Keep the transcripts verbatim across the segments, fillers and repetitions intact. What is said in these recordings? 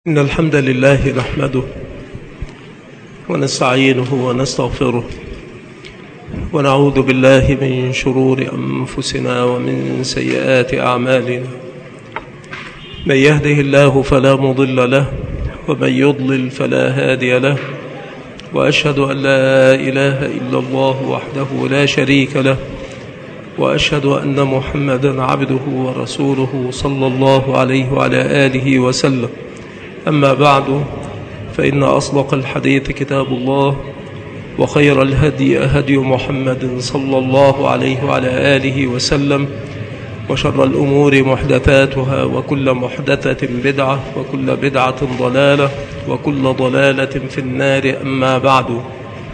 إن الحمد لله نحمده ونستعينه ونستغفره ونعوذ بالله من شرور أنفسنا ومن سيئات أعمالنا. من يهده الله فلا مضل له ومن يضلل فلا هادي له، وأشهد أن لا إله إلا الله وحده لا شريك له، وأشهد أن محمدا عبده ورسوله صلى الله عليه وعلى آله وسلم. أما بعد، فإن أصدق الحديث كتاب الله، وخير الهدي هدي محمد صلى الله عليه وعلى آله وسلم، وشر الأمور محدثاتها، وكل محدثة بدعة، وكل بدعة ضلالة، وكل ضلالة في النار. أما بعد،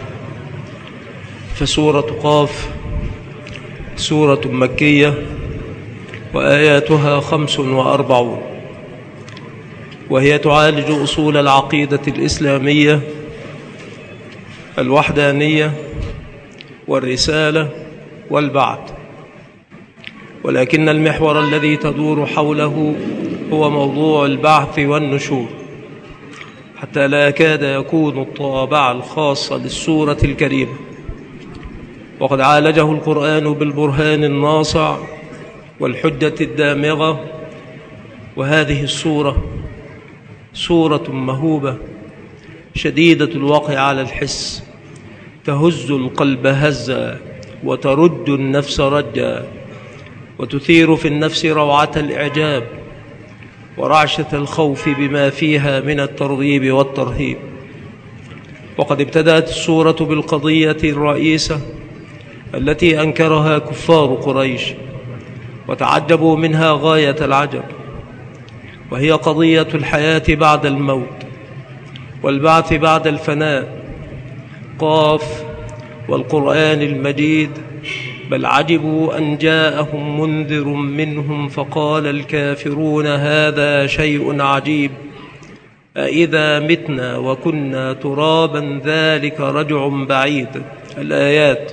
فسورة قاف سورة مكية وآياتها خمس وأربعون، وهي تعالج أصول العقيدة الإسلامية، الوحدانية والرسالة والبعث، ولكن المحور الذي تدور حوله هو موضوع البعث والنشور، حتى لا يكاد يكون الطابع الخاص للسورة الكريمة. وقد عالجه القرآن بالبرهان الناصع والحجة الدامغة. وهذه السورة سورة مهوبة شديدة الوقع على الحس، تهز القلب هزا وترد النفس رجا، وتثير في النفس روعة الإعجاب ورعشة الخوف بما فيها من الترغيب والترهيب. وقد ابتدأت السورة بالقضية الرئيسة التي أنكرها كفار قريش وتعجبوا منها غاية العجب، وهي قضية الحياة بعد الموت والبعث بعد الفناء. قاف والقرآن المجيد، بل عجبوا أن جاءهم منذر منهم فقال الكافرون هذا شيء عجيب، أإذا متنا وكنا ترابا ذلك رجع بعيد. الآيات.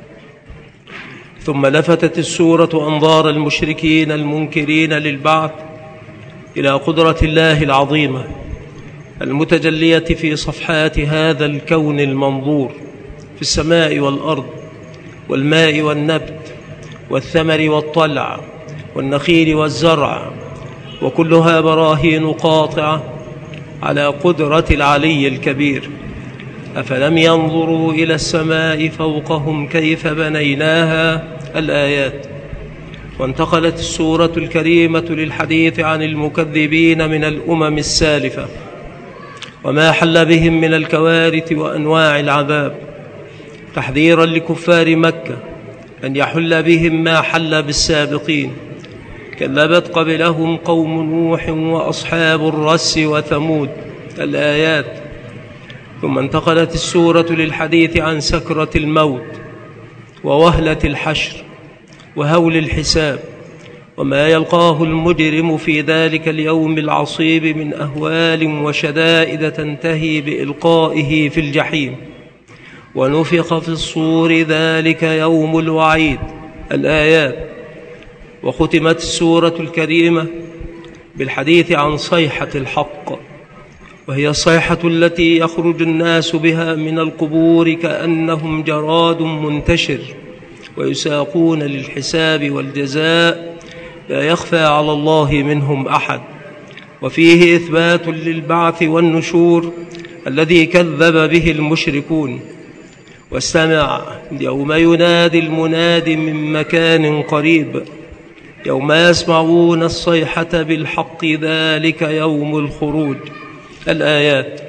ثم لفتت السورة أنظار المشركين المنكرين للبعث إلى قدرة الله العظيمة المتجلية في صفحات هذا الكون المنظور، في السماء والأرض والماء والنبت والثمر والطلع والنخيل والزرع، وكلها براهين قاطعة على قدرة العلي الكبير. أفلم ينظروا إلى السماء فوقهم كيف بنيناها. الآيات. وانتقلت السورة الكريمة للحديث عن المكذبين من الأمم السالفة وما حل بهم من الكوارث وأنواع العذاب، تحذيرا لكفار مكة أن يحل بهم ما حل بالسابقين، كذبت قبلهم قوم نوح وأصحاب الرس وثمود. الآيات. ثم انتقلت السورة للحديث عن سكرة الموت ووهلة الحشر وهول الحساب، وما يلقاه المجرم في ذلك اليوم العصيب من أهوال وشدائد تنتهي بإلقائه في الجحيم. ونفخ في الصور ذلك يوم الوعيد. الآيات. وختمت السورة الكريمة بالحديث عن صيحة الحق، وهي الصيحة التي يخرج الناس بها من القبور كأنهم جراد منتشر، ويساقون للحساب والجزاء لا يخفى على الله منهم أحد. وفيه إثبات للبعث والنشور الذي كذب به المشركون. واستمع يوم ينادي المناد من مكان قريب، يوم يسمعون الصيحة بالحق ذلك يوم الخروج. الآيات.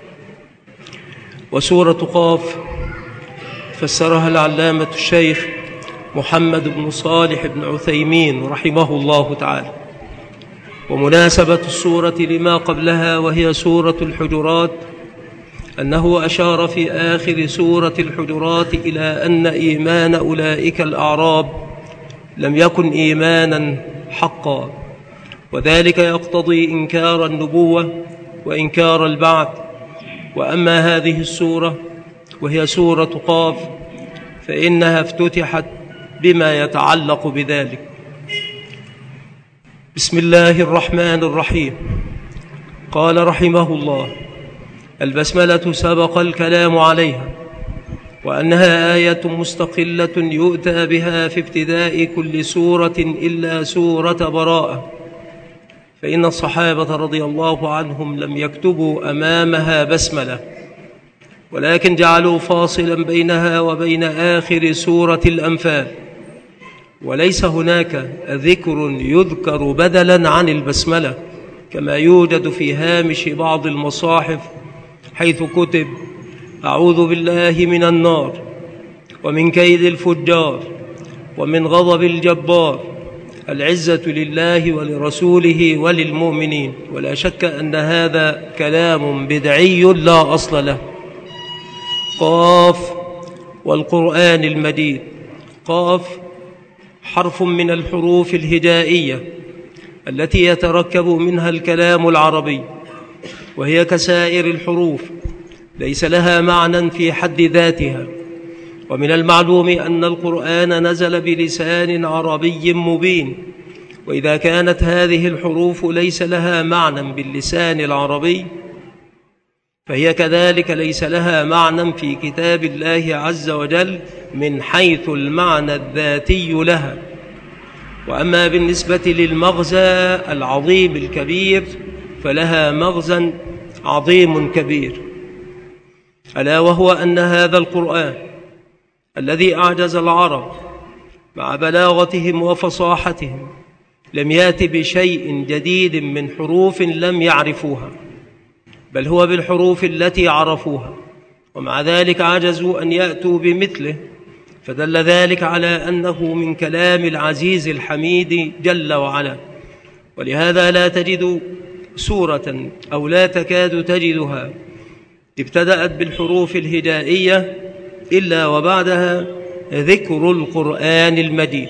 وسورة قاف فسرها العلامة الشيخ محمد بن صالح بن عثيمين رحمه الله تعالى. ومناسبة السورة لما قبلها وهي سورة الحجرات أنه أشار في آخر سورة الحجرات إلى أن إيمان أولئك الأعراب لم يكن إيمانا حقا، وذلك يقتضي إنكار النبوة وإنكار البعث. وأما هذه السورة وهي سورة قاف فإنها افتتحت بما يتعلق بذلك. بسم الله الرحمن الرحيم. قال رحمه الله: البسملة سبق الكلام عليها، وأنها آية مستقلة يؤتى بها في ابتداء كل سورة إلا سورة براءة، فإن الصحابة رضي الله عنهم لم يكتبوا أمامها بسملة، ولكن جعلوا فاصلا بينها وبين آخر سورة الأنفال، وليس هناك ذكر يذكر بدلا عن البسملة كما يوجد في هامش بعض المصاحف، حيث كتب: أعوذ بالله من النار ومن كيد الفجار ومن غضب الجبار، العزة لله ولرسوله وللمؤمنين. ولا شك أن هذا كلام بدعي لا أصل له. قاف والقرآن المجيد. قاف حرف من الحروف الهجائية التي يتركب منها الكلام العربي، وهي كسائر الحروف ليس لها معنى في حد ذاتها. ومن المعلوم أن القرآن نزل بلسان عربي مبين، وإذا كانت هذه الحروف ليس لها معنى باللسان العربي، فهي كذلك ليس لها معنى في كتاب الله عز وجل من حيث المعنى الذاتي لها. وأما بالنسبة للمغزى العظيم الكبير فلها مغزى عظيم كبير، ألا وهو أن هذا القرآن الذي أعجز العرب مع بلاغتهم وفصاحتهم لم يأت بشيء جديد من حروف لم يعرفوها، بل هو بالحروف التي عرفوها، ومع ذلك عجزوا أن يأتوا بمثله، فدل ذلك على أنه من كلام العزيز الحميد جل وعلا. ولهذا لا تجد سورة أو لا تكاد تجدها ابتدأت بالحروف الهجائية إلا وبعدها ذكر القرآن المجيد.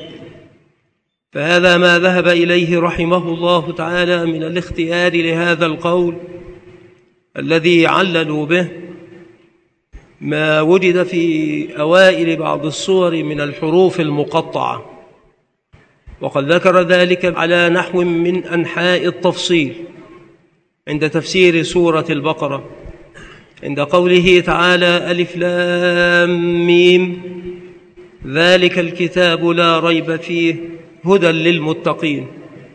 فهذا ما ذهب إليه رحمه الله تعالى من الاختيار لهذا القول الذي عللوا به ما وجد في أوائل بعض الصور من الحروف المقطعة، وقد ذكر ذلك على نحو من أنحاء التفصيل عند تفسير سورة البقرة، عند قوله تعالى: ألف لام ميم ذلك الكتاب لا ريب فيه هدى للمتقين.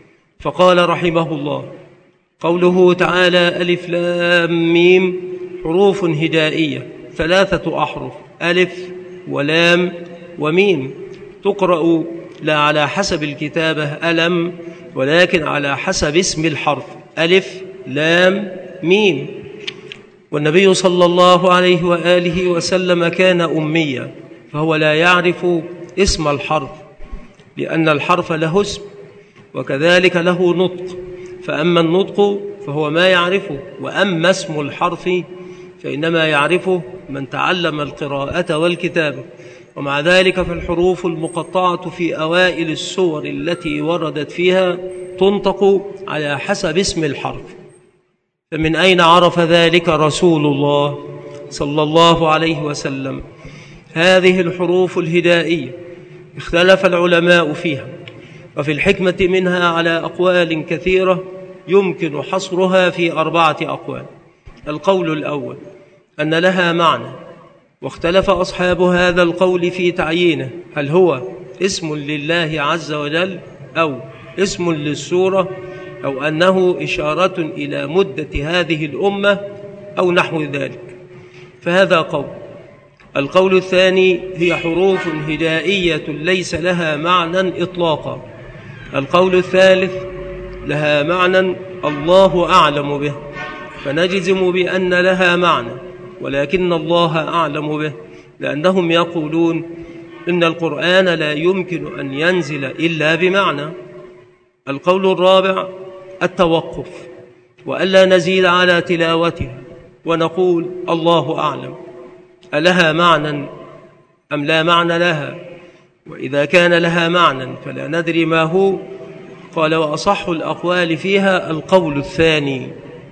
فقال رحمه الله: قوله تعالى ألف لام ميم حروف هجائية ثلاثة أحرف، ألف ولام وميم، تقرأ لا على حسب الكتابة ألم، ولكن على حسب اسم الحرف، ألف لام ميم. والنبي صلى الله عليه وآله وسلم كان أميا، فهو لا يعرف اسم الحرف، لأن الحرف له اسم وكذلك له نطق، فأما النطق فهو ما يعرفه، وأما اسم الحرف فإنما يعرفه من تعلم القراءة والكتابة. ومع ذلك فالحروف المقطعة في أوائل السور التي وردت فيها تنطق على حسب اسم الحرف. فمن أين عرف ذلك رسول الله صلى الله عليه وسلم؟ هذه الحروف الهجائية اختلف العلماء فيها، وفي الحكمة منها على أقوال كثيرة يمكن حصرها في أربعة أقوال. القول الأول أن لها معنى، واختلف أصحاب هذا القول في تعيينه، هل هو اسم لله عز وجل أو اسم للسورة أو أنه إشارة إلى مدة هذه الأمة أو نحو ذلك، فهذا قول. القول الثاني هي حروف هجائية ليس لها معنى إطلاقا. القول الثالث لها معنى الله أعلم به، فنجزم بأن لها معنى ولكن الله أعلم به، لأنهم يقولون إن القرآن لا يمكن أن ينزل إلا بمعنى. القول الرابع التوقف، وألا نزيد على تلاوتها ونقول الله أعلم، ألها معنى أم لا معنى لها؟ وإذا كان لها معنى فلا ندري ما هو. قال: وأصح الأقوال فيها القول الثاني.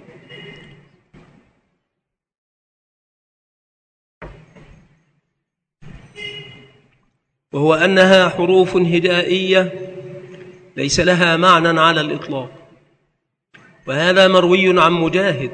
وهو أنها حروف هجائية ليس لها معنى على الإطلاق، وهذا مروي عن مجاهد.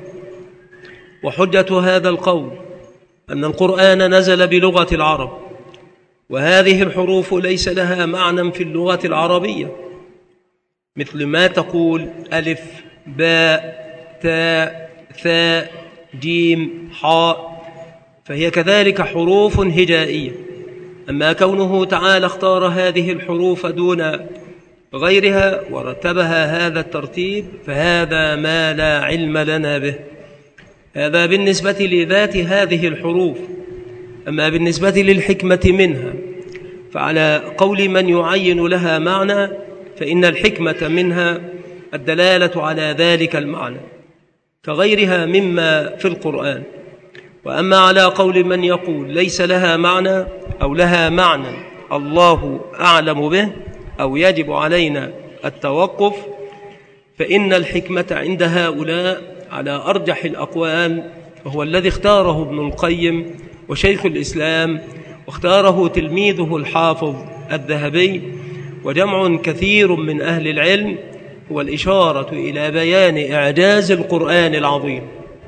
وحجة هذا القول أن القرآن نزل بلغة العرب، وهذه الحروف ليس لها معنى في اللغة العربية، مثل ما تقول ألف باء تاء ثاء جيم حاء، فهي كذلك حروف هجائية. أما كونه تعالى اختار هذه الحروف دون غيرها ورتبها هذا الترتيب فهذا ما لا علم لنا به. هذا بالنسبة لذات هذه الحروف. أما بالنسبة للحكمة منها فعلى قول من يعين لها معنى فإن الحكمة منها الدلالة على ذلك المعنى كغيرها مما في القرآن. وأما على قول من يقول ليس لها معنى أو لها معنى الله أعلم به أو يجب علينا التوقف، فإن الحكمة عند هؤلاء على أرجح الأقوال، وهو الذي اختاره ابن القيم وشيخ الإسلام، واختاره تلميذه الحافظ الذهبي وجمع كثير من أهل العلم، هو الإشارة إلى بيان إعجاز القرآن العظيم،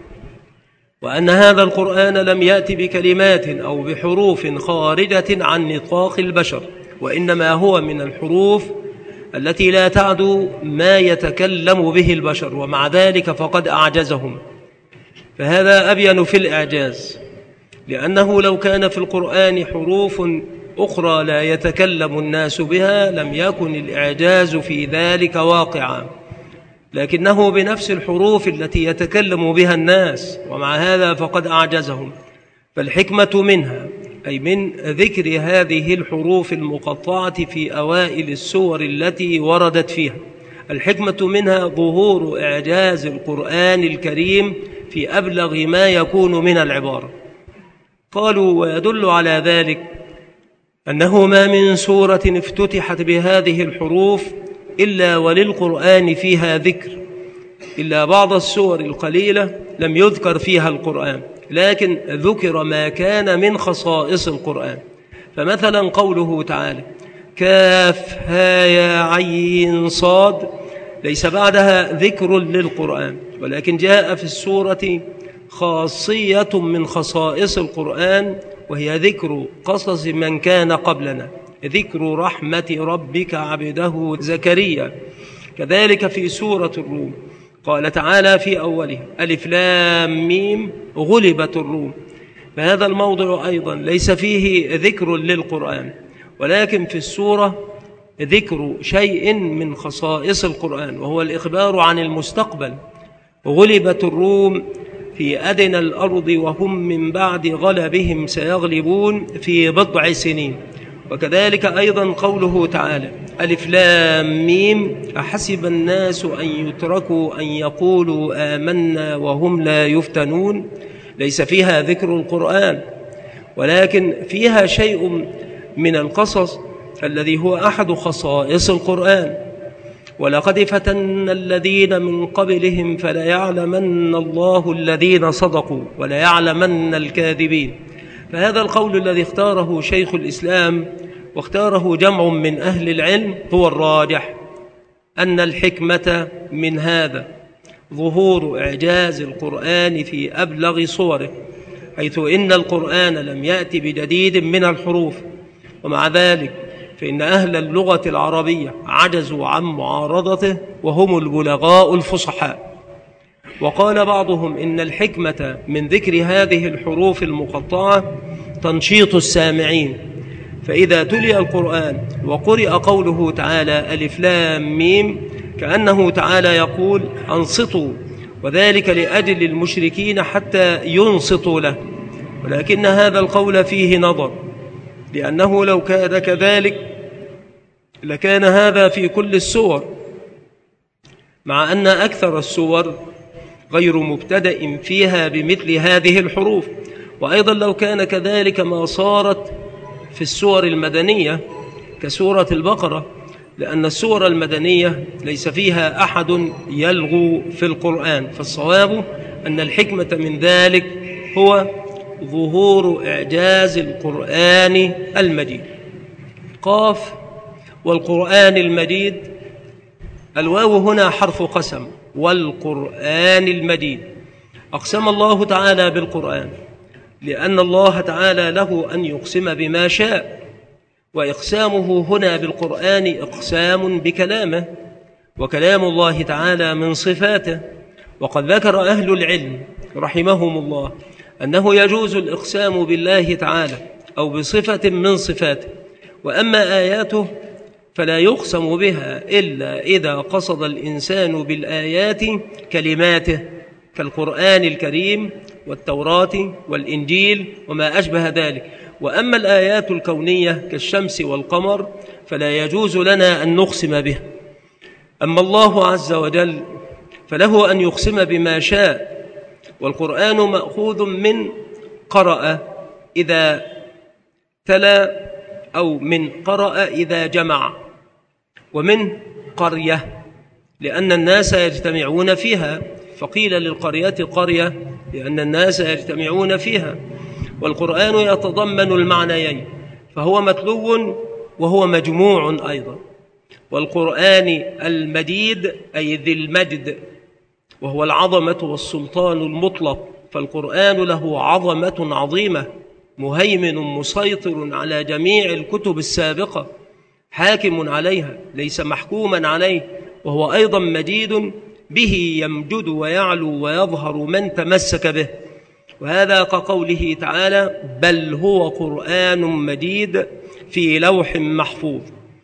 وأن هذا القرآن لم يأتي بكلمات أو بحروف خارجة عن نطاق البشر، وإنما هو من الحروف التي لا تعدو ما يتكلم به البشر، ومع ذلك فقد أعجزهم. فهذا أبين في الإعجاز، لأنه لو كان في القرآن حروف أخرى لا يتكلم الناس بها لم يكن الإعجاز في ذلك واقعا، لكنه بنفس الحروف التي يتكلم بها الناس، ومع هذا فقد أعجزهم. فالحكمة منها أي من ذكر هذه الحروف المقطعة في أوائل السور التي وردت فيها، الحكمة منها ظهور إعجاز القرآن الكريم في أبلغ ما يكون من العبارة. قالوا ويدل على ذلك أنه ما من سورة افتتحت بهذه الحروف إلا وللقرآن فيها ذكر، إلا بعض السور القليلة لم يذكر فيها القرآن، لكن ذكر ما كان من خصائص القرآن. فمثلا قوله تعالى كاف ها يا عين صاد، ليس بعدها ذكر للقرآن، ولكن جاء في السورة خاصية من خصائص القرآن، وهي ذكر قصص من كان قبلنا، ذكر رحمة ربك عبده زكريا. كذلك في سورة الروم قال تعالى في أوله ألف لام ميم غلبت الروم، فهذا الموضع أيضا ليس فيه ذكر للقرآن، ولكن في السورة ذكر شيء من خصائص القرآن، وهو الإخبار عن المستقبل. غلبت الروم في أدنى الأرض وهم من بعد غلبهم سيغلبون في بضع سنين. وكذلك أيضا قوله تعالى ألف لام ميم أحسب الناس أن يتركوا أن يقولوا آمنا وهم لا يفتنون، ليس فيها ذكر القرآن، ولكن فيها شيء من القصص الذي هو أحد خصائص القرآن. ولقد فتنا الذين من قبلهم فليعلمن الله الذين صدقوا وليعلمن الكاذبين. فهذا القول الذي اختاره شيخ الإسلام واختاره جمع من أهل العلم هو الراجح، أن الحكمة من هذا ظهور إعجاز القرآن في أبلغ صوره، حيث إن القرآن لم يأتي بجديد من الحروف، ومع ذلك فإن أهل اللغة العربية عجزوا عن معارضته وهم البلغاء الفصحاء. وقال بعضهم إن الحكمة من ذكر هذه الحروف المقطعة تنشيط السامعين، فإذا تلي القرآن وقرئ قوله تعالى ألف لام ميم كأنه تعالى يقول أنصتوا، وذلك لأجل المشركين حتى ينصتوا له. ولكن هذا القول فيه نظر، لأنه لو كان كذلك لكان هذا في كل السور، مع أن أكثر السور غير مبتدأ فيها بمثل هذه الحروف. وأيضا لو كان كذلك ما صارت في السور المدنية كسورة البقرة، لأن السور المدنية ليس فيها أحد يلغو في القرآن. فالصواب أن الحكمة من ذلك هو ظهور إعجاز القرآن المجيد. قاف والقرآن المجيد، الواو هنا حرف قسم، والقرآن المجيد. أقسم الله تعالى بالقرآن لأن الله تعالى له أن يقسم بما شاء، وإقسامه هنا بالقرآن إقسام بكلامه، وكلام الله تعالى من صفاته. وقد ذكر أهل العلم رحمهم الله أنه يجوز الإقسام بالله تعالى أو بصفة من صفاته، وأما آياته فلا يقسم بها إلا إذا قصد الإنسان بالآيات كلماته كالقرآن الكريم والتوراة والإنجيل وما أشبه ذلك. وأما الآيات الكونية كالشمس والقمر فلا يجوز لنا أن نقسم بها. أما الله عز وجل فله أن يقسم بما شاء، والقرآن مأخوذ من قرأ إذا تلا، أو من قرأ إذا جمع، ومن قرية لأن الناس يجتمعون فيها، فقيل للقرية قرية لأن الناس يجتمعون فيها. والقرآن يتضمن المعنيين، فهو متلو وهو مجموع أيضا. والقرآن المجيد أي ذي المجد، وهو العظمة والسلطان المطلق، فالقرآن له عظمة عظيمة، مهيمن مسيطر على جميع الكتب السابقة، حاكم عليها ليس محكوما عليه، وهو أيضا مجيد به يمجد ويعلو ويظهر من تمسك به. وهذا كقوله تعالى بل هو قرآن مجيد في لوح محفوظ.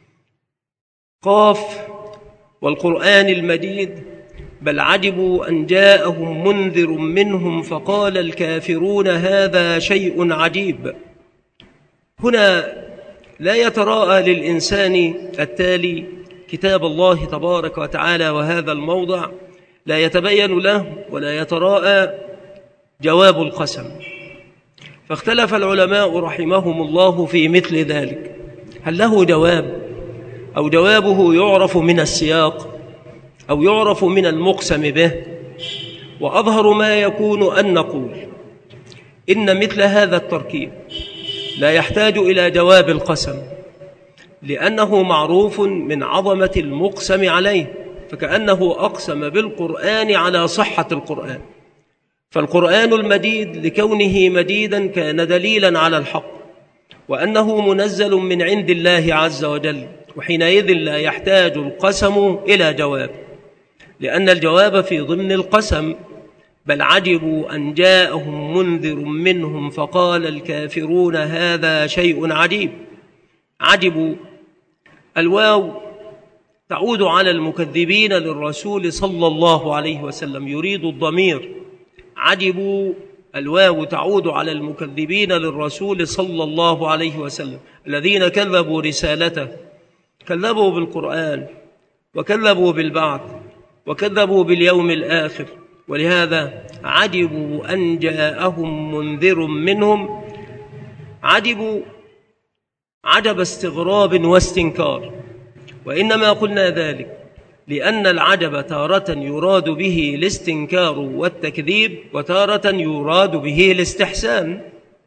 قاف والقرآن المجيد بل عجبوا أن جاءهم منذر منهم فقال الكافرون هذا شيء عجيب. هنا لا يتراءى للإنسان التالي كتاب الله تبارك وتعالى وهذا الموضع لا يتبين له ولا يتراءى جواب القسم، فاختلف العلماء رحمهم الله في مثل ذلك، هل له جواب أو جوابه يعرف من السياق أو يعرف من المقسم به؟ وأظهر ما يكون أن نقول إن مثل هذا التركيب لا يحتاج إلى جواب القسم، لأنه معروف من عظمة المقسم عليه، فكأنه أقسم بالقرآن على صحة القرآن. فالقرآن المجيد لكونه مجيدا كان دليلا على الحق، وأنه منزل من عند الله عز وجل، وحينئذ لا يحتاج القسم إلى جواب، لأن الجواب في ضمن القسم. بل عجبوا أن جاءهم منذر منهم فقال الكافرون هذا شيء عجيب. عجبوا الواو تعود على المكذبين للرسول صلى الله عليه وسلم، يريد الضمير. عجبوا الواو تعود على المكذبين للرسول صلى الله عليه وسلم الذين كذبوا رسالته، كذبوا بالقرآن وكذبوا بالبعث وكذبوا باليوم الآخر، ولهذا عجبوا أن جاءهم منذر منهم. عجبوا عجب استغراب واستنكار، وإنما قلنا ذلك لأن العجب تارة يراد به الاستنكار والتكذيب، وتارة يراد به الاستحسان.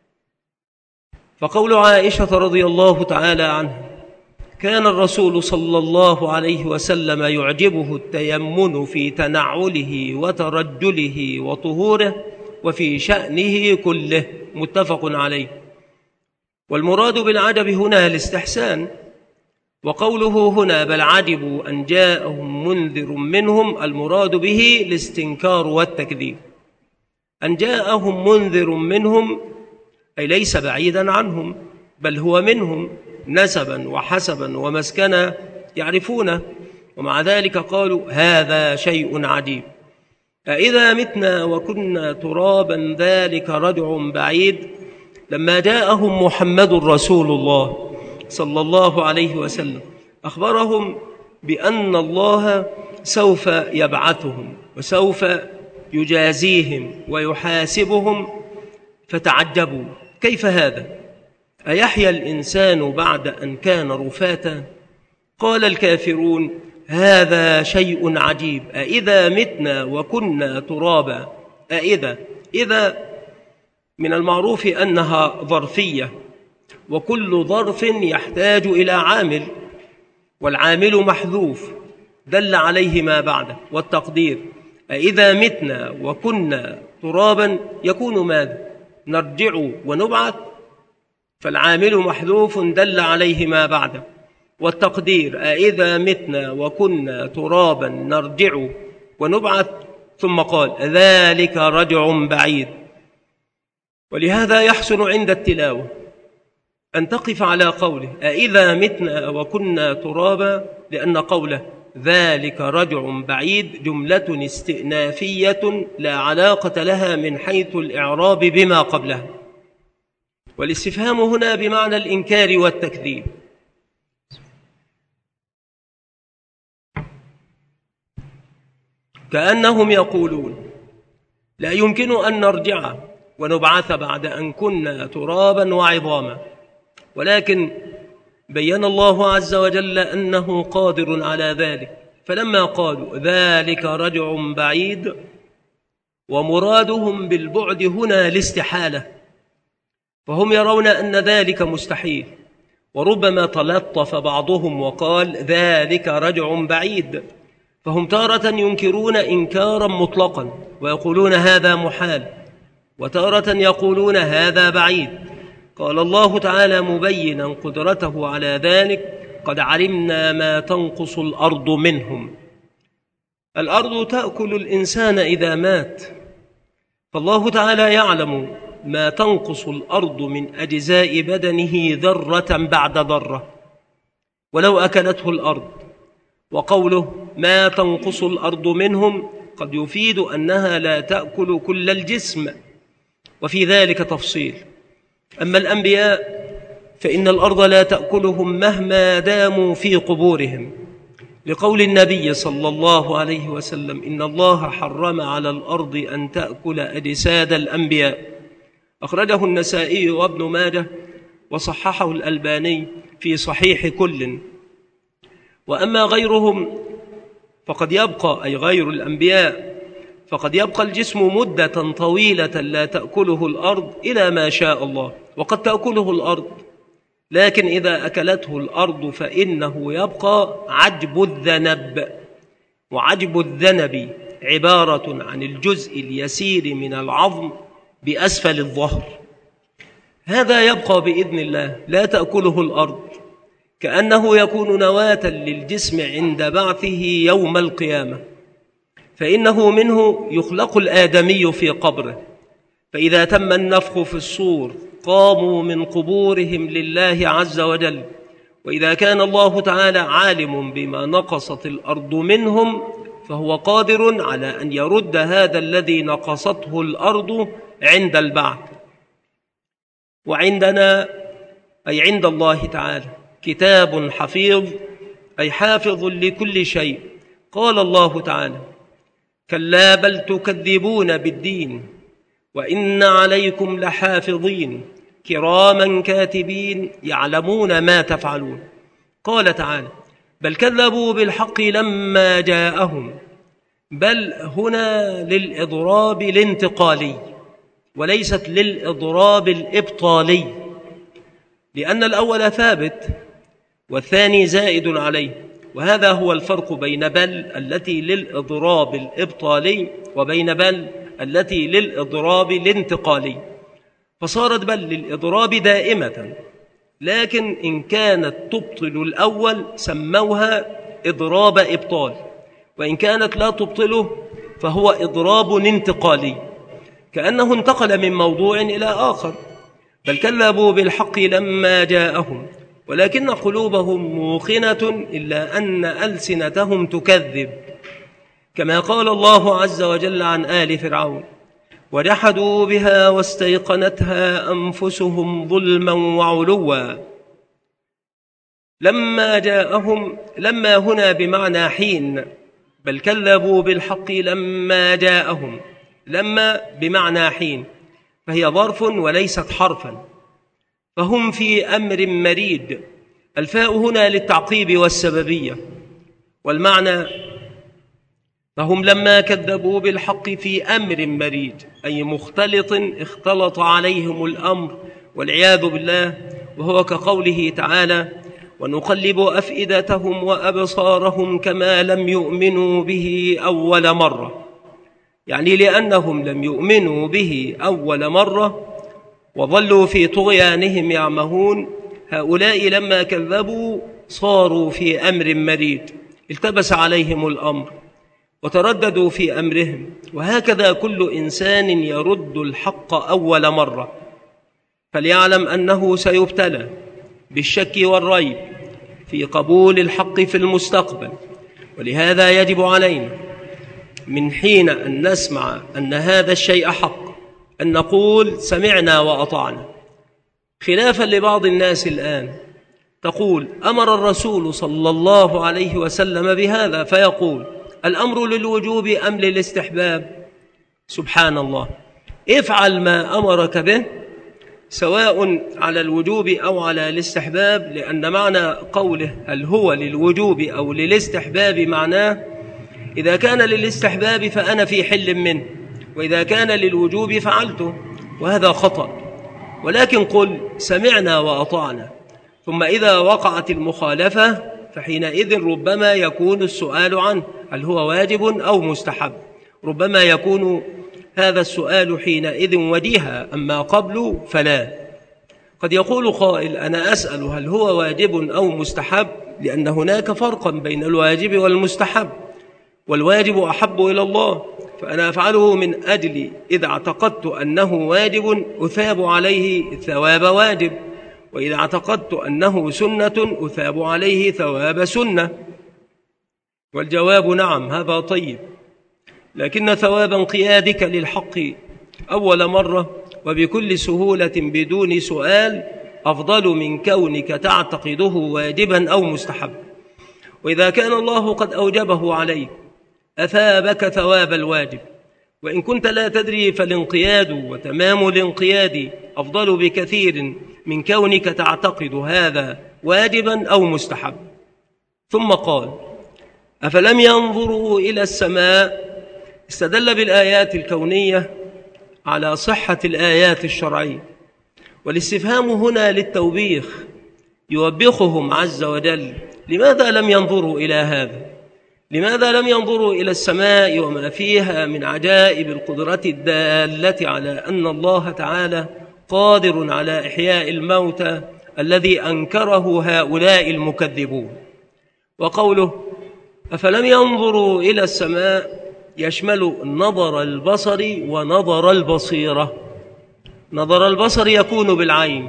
فقول عائشة رضي الله تعالى عنها كان الرسول صلى الله عليه وسلم يعجبه التيمن في تنعله وترجله وطهوره وفي شأنه كله، متفق عليه. والمراد بالعجب هنا الاستحسان. وقوله هنا بل عجبوا أن جاءهم منذر منهم المراد به الاستنكار والتكذيب. أن جاءهم منذر منهم أي ليس بعيدا عنهم، بل هو منهم نسبا وحسبا ومسكنا يعرفونه، ومع ذلك قالوا هذا شيء عجيب. أإذا متنا وكنا ترابا ذلك رجع بعيد. لما جاءهم محمد رسول الله صلى الله عليه وسلم أخبرهم بأن الله سوف يبعثهم وسوف يجازيهم ويحاسبهم، فتعجبوا كيف هذا؟ أيحيى الإنسان بعد أن كان رفاتا؟ قال الكافرون هذا شيء عجيب. أإذا متنا وكنا ترابا. أإذا إذا من المعروف أنها ظرفية، وكل ظرف يحتاج إلى عامل، والعامل محذوف، دل عليه ما بعده. والتقدير أإذا متنا وكنا ترابا يكون ماذا؟ نرجع ونبعث، فالعامل محذوف دل عليه ما بعده. والتقدير أإذا متنا وكنا ترابا نرجع ونبعث، ثم قال ذلك رجع بعيد. ولهذا يحسن عند التلاوة أن تقف على قوله أإذا متنا وكنا ترابا، لأن قوله ذلك رجع بعيد جملة استئنافية لا علاقة لها من حيث الإعراب بما قبلها، والاستفهام هنا بمعنى الإنكار والتكذيب. كأنهم يقولون لا يمكن أن نرجع ونبعث بعد أن كنا ترابا وعظاما، ولكن بيّن الله عز وجل أنه قادر على ذلك، فلما قالوا ذلك رجع بعيد، ومرادهم بالبعد هنا الاستحالة، فهم يرون أن ذلك مستحيل. وربما تلطف بعضهم وقال ذلك رجع بعيد، فهم تارة ينكرون إنكارا مطلقا ويقولون هذا محال، وتارة يقولون هذا بعيد. قال الله تعالى مبينا قدرته على ذلك قد علمنا ما تنقص الأرض منهم. الأرض تأكل الإنسان إذا مات، فالله تعالى يعلم ما تنقص الأرض من أجزاء بدنه ذرة بعد ذرة ولو أكلته الأرض. وقوله ما تنقص الأرض منهم قد يفيد أنها لا تأكل كل الجسم، وفي ذلك تفصيل. أما الأنبياء فإن الأرض لا تأكلهم مهما داموا في قبورهم، لقول النبي صلى الله عليه وسلم إن الله حرم على الأرض أن تأكل أجساد الأنبياء، أخرجه النسائي وابن ماجه وصححه الألباني في صحيح كل. وأما غيرهم فقد يبقى، أي غير الأنبياء، فقد يبقى الجسم مدة طويلة لا تأكله الأرض إلى ما شاء الله، وقد تأكله الأرض، لكن إذا أكلته الأرض فإنه يبقى عجب الذنب. وعجب الذنب عبارة عن الجزء اليسير من العظم بأسفل الظهر، هذا يبقى بإذن الله لا تأكله الأرض، كأنه يكون نواة للجسم عند بعثه يوم القيامة، فإنه منه يخلق الآدمي في قبره، فإذا تم النفخ في الصور قاموا من قبورهم لله عز وجل. وإذا كان الله تعالى عالم بما نقصت الأرض منهم فهو قادر على أن يرد هذا الذي نقصته الأرض عند البعث. وعندنا، أي عند الله تعالى، كتاب حفيظ، أي حافظ لكل شيء. قال الله تعالى كلا بل تكذبون بالدين وإن عليكم لحافظين كراما كاتبين يعلمون ما تفعلون. قال تعالى بل كذبوا بالحق لما جاءهم، بل هنا للإضراب الانتقالي وليست للإضراب الإبطالي، لأن الأول ثابت والثاني زائد عليه، وهذا هو الفرق بين بل التي للإضراب الإبطالي وبين بل التي للإضراب الانتقالي. فصارت بل للإضراب دائمة، لكن إن كانت تبطل الأول سموها إضراب إبطال، وإن كانت لا تبطله فهو إضراب انتقالي، كأنه انتقل من موضوع إلى آخر. بل كذبوا بالحق لما جاءهم ولكن قلوبهم موقنة إلا أن ألسنتهم تكذب، كما قال الله عز وجل عن آل فرعون وجحدوا بها واستيقنتها أنفسهم ظلما وعلوا. لما جاءهم، لما هنا بمعنى حين، بل كذبوا بالحق لما جاءهم، لما بمعنى حين، فهي ظرف وليست حرفا، فهم في أمر مريد. الفاء هنا للتعقيب والسببية، والمعنى فهم لما كذبوا بالحق في أمر مريد، أي مختلط اختلط عليهم الأمر والعياذ بالله، وهو كقوله تعالى ونقلب أفئدتهم وأبصارهم كما لم يؤمنوا به أول مرة، يعني لأنهم لم يؤمنوا به أول مرة وظلوا في طغيانهم يعمهون، هؤلاء لما كذبوا صاروا في أمر مريد، التبس عليهم الأمر وترددوا في أمرهم. وهكذا كل إنسان يرد الحق أول مرة، فليعلم أنه سيبتلى بالشك والريب في قبول الحق في المستقبل. ولهذا يجب علينا من حين أن نسمع أن هذا الشيء حق أن نقول سمعنا وأطعنا، خلافا لبعض الناس الآن تقول أمر الرسول صلى الله عليه وسلم بهذا، فيقول الأمر للوجوب أم للاستحباب؟ سبحان الله، افعل ما أمرك به سواء على الوجوب أو على الاستحباب، لأن معنى قوله هل هو للوجوب أو للاستحباب معناه إذا كان للاستحباب فأنا في حل منه، وإذا كان للوجوب فعلته، وهذا خطأ. ولكن قل سمعنا وأطعنا، ثم إذا وقعت المخالفة فحينئذ ربما يكون السؤال عنه هل هو واجب أو مستحب، ربما يكون هذا السؤال حينئذ وجيها، أما قبل فلا. قد يقول قائل أنا أسأل هل هو واجب أو مستحب لأن هناك فرقا بين الواجب والمستحب، والواجب أحب إلى الله فأنا أفعله من أجل إذا اعتقدت أنه واجب أثاب عليه ثواب واجب، وإذا اعتقدت أنه سنة أثاب عليه ثواب سنة. والجواب نعم، هذا طيب، لكن ثواب انقيادك للحق أول مرة وبكل سهولة بدون سؤال أفضل من كونك تعتقده واجبا أو مستحب. وإذا كان الله قد أوجبه عليك أثابك ثواب الواجب، وإن كنت لا تدري فالانقياد وتمام الانقياد أفضل بكثير من كونك تعتقد هذا واجبا أو مستحب. ثم قال أفلم ينظروا إلى السماء، استدل بالآيات الكونية على صحة الآيات الشرعية، والاستفهام هنا للتوبيخ يوبخهم عز وجل لماذا لم ينظروا إلى هذا، لماذا لم ينظروا إلى السماء وما فيها من عجائب القدرة الدالة على أن الله تعالى قادر على إحياء الموتى الذي أنكره هؤلاء المكذبون. وقوله أفلم ينظروا إلى السماء يشمل نظر البصر ونظر البصيرة. نظر البصر يكون بالعين،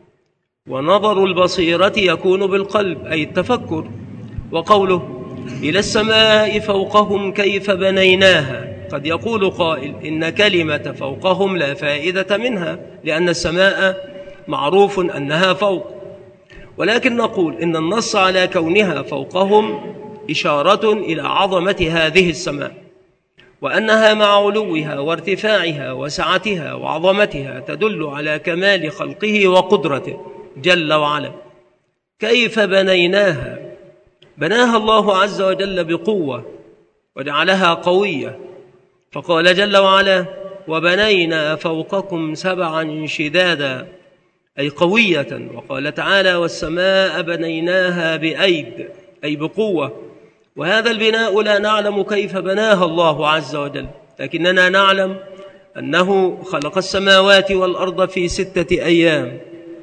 ونظر البصيرة يكون بالقلب أي التفكر. وقوله إلى السماء فوقهم كيف بنيناها، قد يقول قائل إن كلمة فوقهم لا فائدة منها لأن السماء معروف أنها فوق، ولكن نقول إن النص على كونها فوقهم إشارة إلى عظمة هذه السماء، وأنها مع علوها وارتفاعها وسعتها وعظمتها تدل على كمال خلقه وقدرته جل وعلا. كيف بنيناها، بناها الله عز وجل بقوة وجعلها قوية، فقال جل وعلا وبنينا فوقكم سبعا شدادا أي قوية. وقال تعالى والسماء بنيناها بأيد أي بقوة. وهذا البناء لا نعلم كيف بناها الله عز وجل، لكننا نعلم أنه خلق السماوات والأرض في ستة أيام،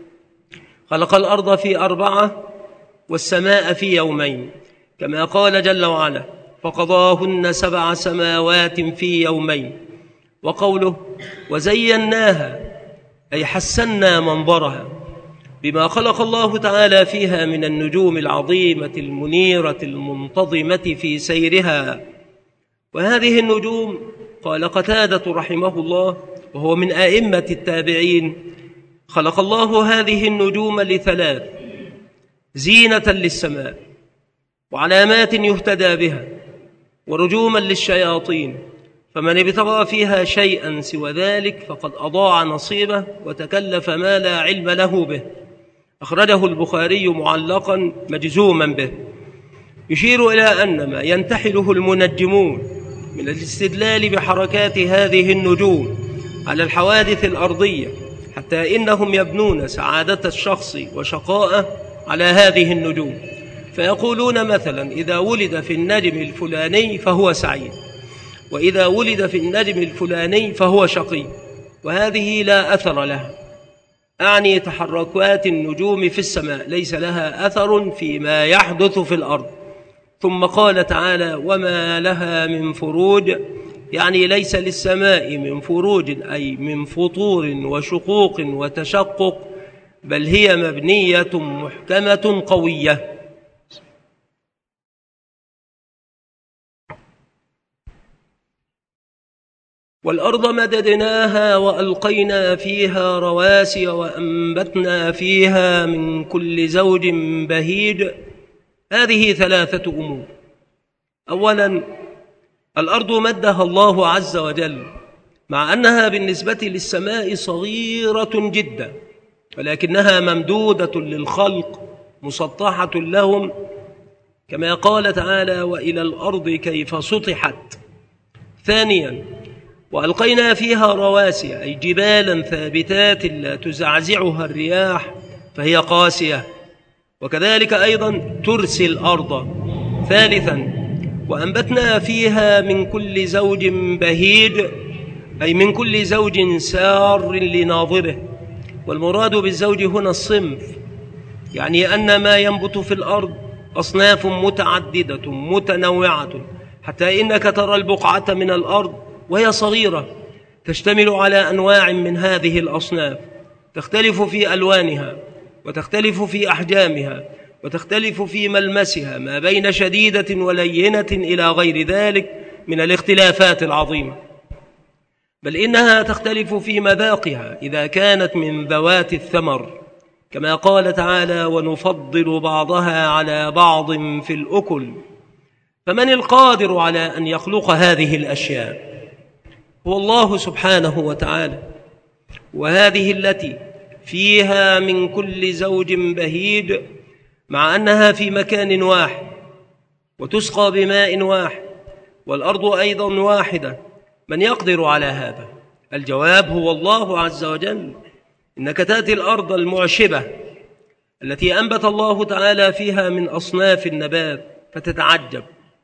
خلق الأرض في أربعة والسماء في يومين، كما قال جل وعلا فقضاهن سبع سماوات في يومين. وقوله وزيناها أي حسنا منظرها بما خلق الله تعالى فيها من النجوم العظيمة المنيرة المنتظمة في سيرها. وهذه النجوم قال قتادة رحمه الله وهو من أئمة التابعين خلق الله هذه النجوم لثلاث: زينة للسماء، وعلامات يهتدى بها، ورجوما للشياطين، فمن ابتغى فيها شيئا سوى ذلك فقد أضاع نصيبه وتكلف ما لا علم له به. أخرجه البخاري معلقا مجزوما به. يشير إلى أن ما ينتحله المنجمون من الاستدلال بحركات هذه النجوم على الحوادث الأرضية حتى إنهم يبنون سعادة الشخص وشقاءه على هذه النجوم، فيقولون مثلا إذا ولد في النجم الفلاني فهو سعيد، وإذا ولد في النجم الفلاني فهو شقي، وهذه لا أثر لها، أعني تحركات النجوم في السماء ليس لها أثر فيما يحدث في الأرض. ثم قال تعالى وما لها من فروج، يعني ليس للسماء من فروج أي من فطور وشقوق وتشقق، بل هي مبنية محكمة قوية. والأرض مددناها وألقينا فيها رواسي وأنبتنا فيها من كل زوج بهيج. هذه ثلاثة أمور. أولا، الأرض مدها الله عز وجل مع أنها بالنسبة للسماء صغيرة جدا، ولكنها ممدودة للخلق مسطحة لهم، كما قال تعالى وإلى الأرض كيف سطحت. ثانيا، وألقينا فيها رواسي أي جبالا ثابتات لا تزعزعها الرياح فهي قاسية، وكذلك أيضا ترسي الأرض. ثالثا، وأنبتنا فيها من كل زوج بهيج أي من كل زوج سار لناظره، والمراد بالزوج هنا الصنف، يعني أن ما ينبت في الأرض أصناف متعددة متنوعة، حتى إنك ترى البقعة من الأرض وهي صغيرة تشتمل على أنواع من هذه الأصناف، تختلف في ألوانها وتختلف في أحجامها وتختلف في ملمسها ما بين شديدة ولينة إلى غير ذلك من الاختلافات العظيمة، بل إنها تختلف في مذاقها إذا كانت من ذوات الثمر، كما قال تعالى ونفضل بعضها على بعض في الأكل. فمن القادر على أن يخلق هذه الأشياء؟ هو الله سبحانه وتعالى، وهذه التي فيها من كل زوج بهيج مع أنها في مكان واحد وتسقى بماء واحد والأرض أيضا واحدة، من يقدر على هذا؟ الجواب هو الله عز وجل. إنك تأتي الأرض المعشبة التي أنبت الله تعالى فيها من أصناف النبات فتتعجب،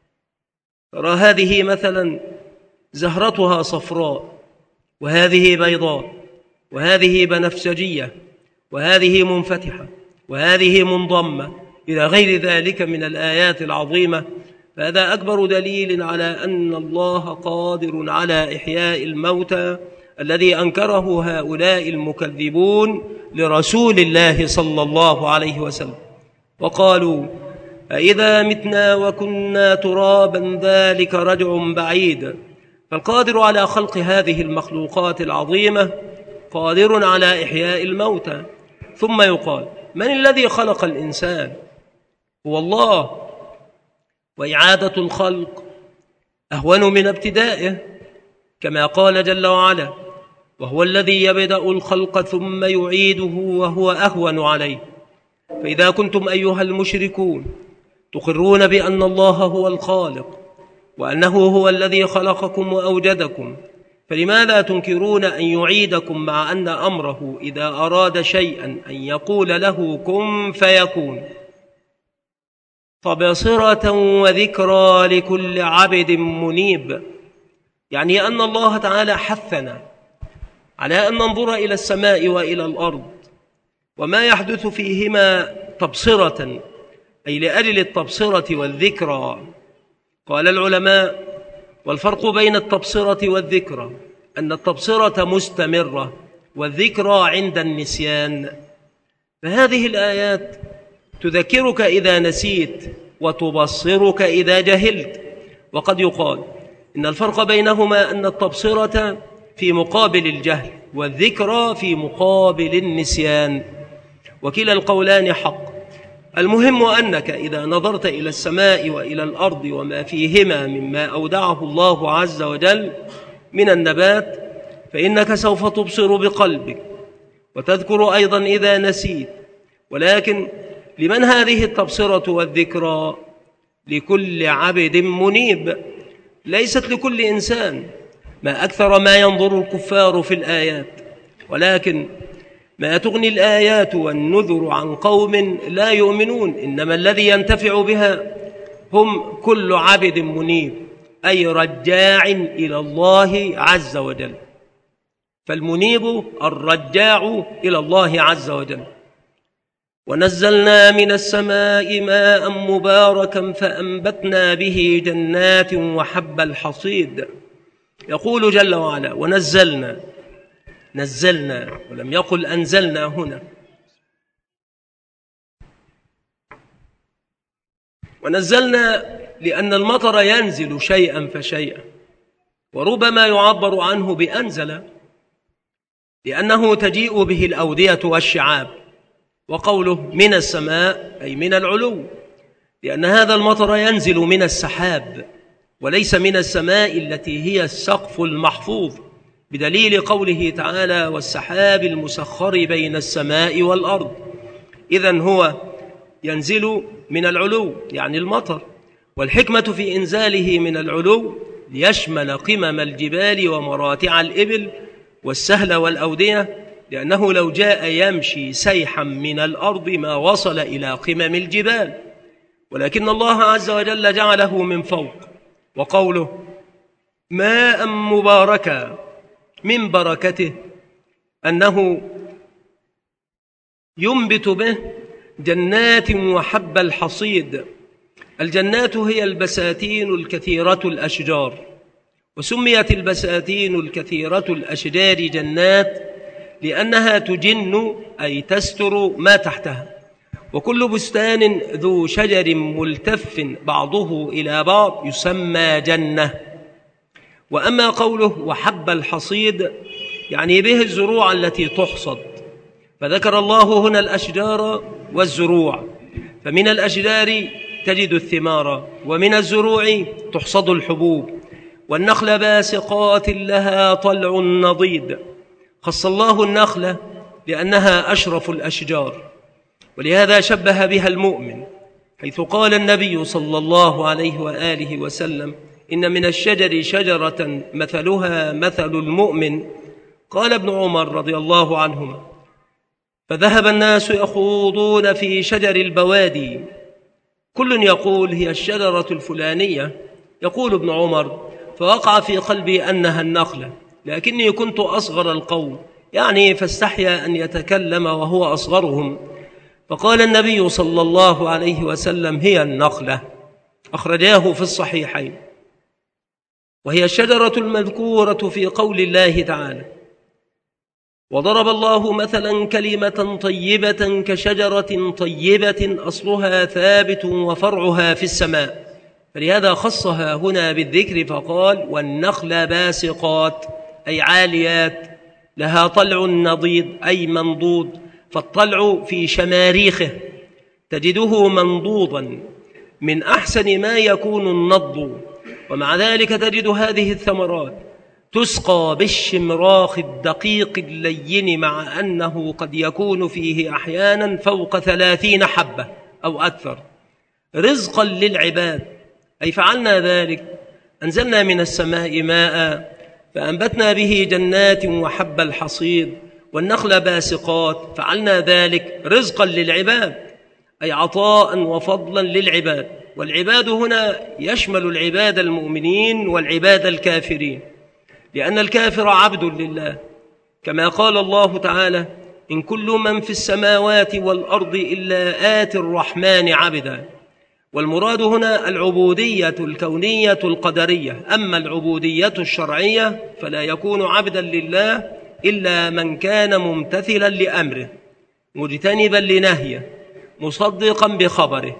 ترى هذه مثلا زهرتها صفراء، وهذه بيضاء، وهذه بنفسجية، وهذه منفتحة، وهذه منضمة، إلى غير ذلك من الآيات العظيمة. فهذا أكبر دليل على أن الله قادر على إحياء الموتى الذي أنكره هؤلاء المكذبون لرسول الله صلى الله عليه وسلم، وقالوا أإذا متنا وكنا ترابا ذلك رجع بعيد. فالقادر على خلق هذه المخلوقات العظيمة قادر على إحياء الموتى. ثم يقال من الذي خلق الإنسان؟ هو الله، وإعادة الخلق أهون من ابتدائه، كما قال جل وعلا وهو الذي يبدأ الخلق ثم يعيده وهو أهون عليه. فإذا كنتم أيها المشركون تقرون بأن الله هو الخالق وأنه هو الذي خلقكم وأوجدكم، فلماذا تنكرون أن يعيدكم مع أن أمره إذا أراد شيئا أن يقول له كن فيكون؟ تبصرة وذكرى لكل عبد منيب، يعني أن الله تعالى حثنا على أن ننظر إلى السماء وإلى الأرض وما يحدث فيهما تبصرة، أي لأجل التبصرة والذكرى. قال العلماء والفرق بين التبصرة والذكرى أن التبصرة مستمرة والذكرى عند النسيان. فهذه الآيات تذكرك إذا نسيت وتبصرك إذا جهلت. وقد يقال إن الفرق بينهما أن التبصرة في مقابل الجهل والذكرى في مقابل النسيان، وكلا القولان حق. المهم أنك إذا نظرت إلى السماء وإلى الأرض وما فيهما مما أودعه الله عز وجل من النبات فإنك سوف تبصر بقلبك وتذكر أيضا إذا نسيت. ولكن لمن هذه التبصرة والذكرى؟ لكل عبد منيب، ليست لكل إنسان، ما أكثر ما ينظر الكفار في الآيات، ولكن ما تغني الآيات والنذر عن قوم لا يؤمنون، إنما الذي ينتفع بها هم كل عبد منيب، أي رجاع إلى الله عز وجل. فالمنيب الرجاع إلى الله عز وجل. ونزلنا من السماء ماء مباركا فأنبتنا به جنات وحب الحصيد. يقول جل وعلا: ونزلنا، نزلنا، ولم يقل أنزلنا هنا. ونزلنا لأن المطر ينزل شيئا فشيئا، وربما يعبر عنه بأنزل لأنه تجيء به الأودية والشعاب. وقوله من السماء أي من العلو، لأن هذا المطر ينزل من السحاب وليس من السماء التي هي السقف المحفوظ، بدليل قوله تعالى: والسحاب المسخر بين السماء والأرض. إذن هو ينزل من العلو يعني المطر، والحكمة في إنزاله من العلو ليشمل قمم الجبال ومراتع الإبل والسهل والأودية، لأنه لو جاء يمشي سيحا من الأرض ما وصل إلى قمم الجبال، ولكن الله عز وجل جعله من فوق. وقوله ماء مباركا، من بركته أنه ينبت به جنات وحب الحصيد. الجنات هي البساتين الكثيرة الأشجار، وسميت البساتين الكثيرة الأشجار جنات لأنها تجن أي تستر ما تحتها. وكل بستان ذو شجر ملتف بعضه إلى بعض يسمى جنة. وأما قوله وحب الحصيد يعني به الزروع التي تحصد، فذكر الله هنا الأشجار والزروع، فمن الأشجار تجد الثمار، ومن الزروع تحصد الحبوب. والنخل باسقات لها طلع نضيد، خص الله النخلة لأنها أشرف الأشجار، ولهذا شبه بها المؤمن، حيث قال النبي صلى الله عليه وآله وسلم: إن من الشجر شجرة مثلها مثل المؤمن. قال ابن عمر رضي الله عنهما: فذهب الناس يخوضون في شجر البوادي، كل يقول هي الشجرة الفلانية. يقول ابن عمر: فوقع في قلبي أنها النخلة، لكني كنت أصغر القوم، يعني فاستحيا أن يتكلم وهو أصغرهم، فقال النبي صلى الله عليه وسلم: هي النخلة. أخرجاه في الصحيحين. وهي الشجرة المذكورة في قول الله تعالى: وضرب الله مثلا كلمة طيبة كشجرة طيبة أصلها ثابت وفرعها في السماء، فلهذا خصها هنا بالذكر فقال: والنخل باسقات أي عاليات، لها طلع نضيد أي منضود، فالطلع في شماريخه تجده منضوضا من أحسن ما يكون النض، ومع ذلك تجد هذه الثمرات تسقى بالشمراخ الدقيق اللين، مع أنه قد يكون فيه أحيانا فوق ثلاثين حبة أو أكثر، رزقا للعباد. أي فعلنا ذلك، أنزلنا من السماء ماء فأنبتنا به جنات وحب الحصيد والنخل باسقات، فعلنا ذلك رزقا للعباد، أي عطاء وفضلا للعباد. والعباد هنا يشمل العباد المؤمنين والعباد الكافرين، لأن الكافر عبد لله، كما قال الله تعالى: إن كل من في السماوات والأرض إلا آتي الرحمن عبدا. والمراد هنا العبودية الكونية القدرية، أما العبودية الشرعية فلا يكون عبدا لله إلا من كان ممتثلا لأمره مجتنبا لنهيه مصدقا بخبره.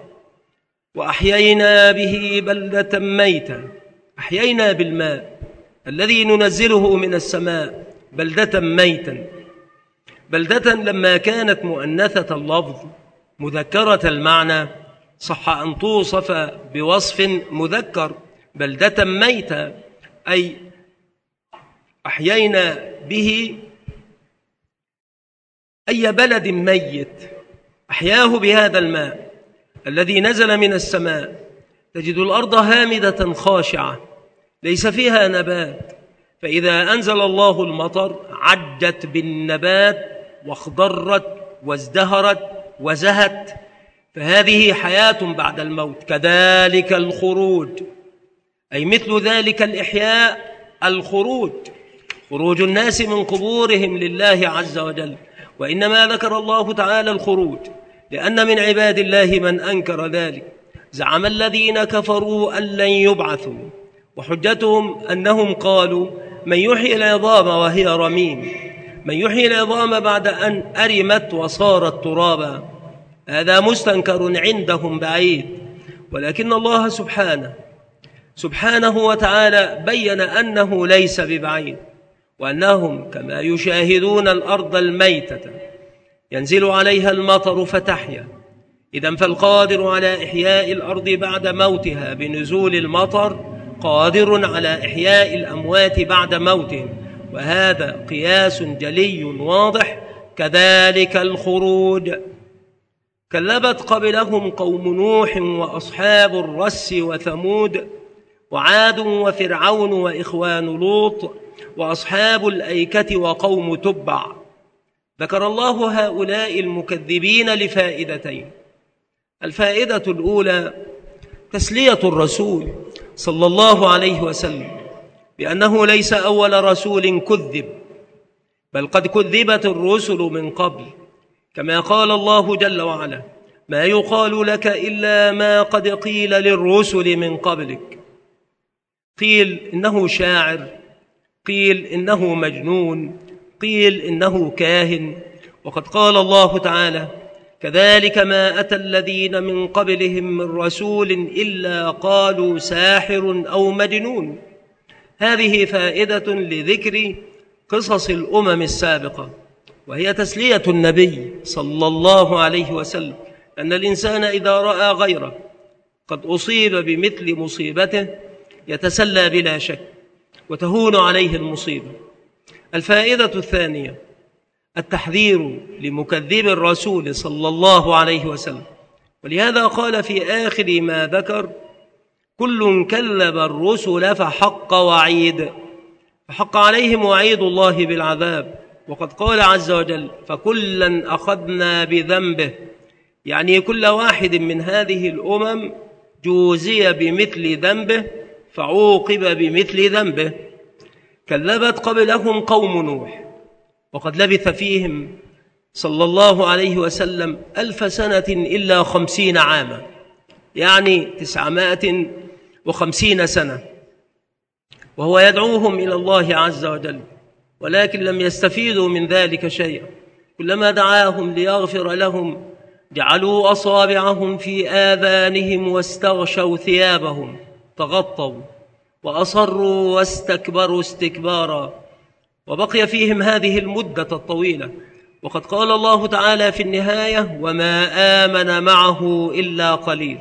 وأحيينا به بلدة ميتا، أحيينا بالماء الذي ننزله من السماء بلدة ميتا. بلدة لما كانت مؤنثة اللفظ مذكرة المعنى صح أن توصف بوصف مذكر، بلدة ميتا أي أحيينا به أي بلد ميت أحياه بهذا الماء الذي نزل من السماء. تجد الأرض هامدة خاشعة ليس فيها نبات، فإذا أنزل الله المطر عجت بالنبات واخضرت وازدهرت وزهت، فهذه حياة بعد الموت. كذلك الخروج، أي مثل ذلك الإحياء الخروج، خروج الناس من قبورهم لله عز وجل. وإنما ذكر الله تعالى الخروج لأن من عباد الله من أنكر ذلك. زعم الذين كفروا أن لن يبعثوا، وحجتهم أنهم قالوا من يحيي العظام وهي رميم، من يحيي العظام بعد أن أرمت وصارت ترابا. هذا مستنكر عندهم بعيد، ولكن الله سبحانه سبحانه وتعالى بين أنه ليس ببعيد، وأنهم كما يشاهدون الأرض الميتة ينزل عليها المطر فتحيا، إذن فالقادر على إحياء الأرض بعد موتها بنزول المطر قادر على إحياء الأموات بعد موتهم، وهذا قياس جلي واضح. كذلك الخروج. كذبت قبلهم قوم نوح وأصحاب الرس وثمود وعاد وفرعون وإخوان لوط وأصحاب الأيكة وقوم تبع. ذكر الله هؤلاء المكذبين لفائدتين. الفائدة الأولى تسلية الرسول صلى الله عليه وسلم بأنه ليس أول رسول كذب، بل قد كذبت الرسل من قبل، كما قال الله جل وعلا ما يقال لك إلا ما قد قيل للرسل من قبلك. قيل إنه شاعر، قيل إنه مجنون، قيل إنه كاهن. وقد قال الله تعالى كذلك ما أتى الذين من قبلهم من رسول إلا قالوا ساحر أو مجنون. هذه فائدة لذكر قصص الأمم السابقة، وهي تسلية النبي صلى الله عليه وسلم، أن الإنسان إذا رأى غيره قد أصيب بمثل مصيبته يتسلى بلا شك وتهون عليه المصيبة. الفائدة الثانية التحذير لمكذب الرسول صلى الله عليه وسلم، ولهذا قال في آخر ما ذكر كل كذب الرسل فحق وعيد، فحق عليهم وعيد الله بالعذاب. وقد قال عز وجل فكلا أخذنا بذنبه، يعني كل واحد من هذه الأمم جوزي بمثل ذنبه فعوقب بمثل ذنبه. كذبت قبلهم قوم نوح، وقد لبث فيهم صلى الله عليه وسلم ألف سنة إلا خمسين عاما، يعني تسعمائة وخمسين سنة، وهو يدعوهم إلى الله عز وجل، ولكن لم يستفيدوا من ذلك شيئا. كلما دعاهم ليغفر لهم جعلوا أصابعهم في آذانهم واستغشوا ثيابهم، تغطوا وأصروا واستكبروا استكبارا، وبقي فيهم هذه المدة الطويلة. وقد قال الله تعالى في النهاية وما آمن معه إلا قليل.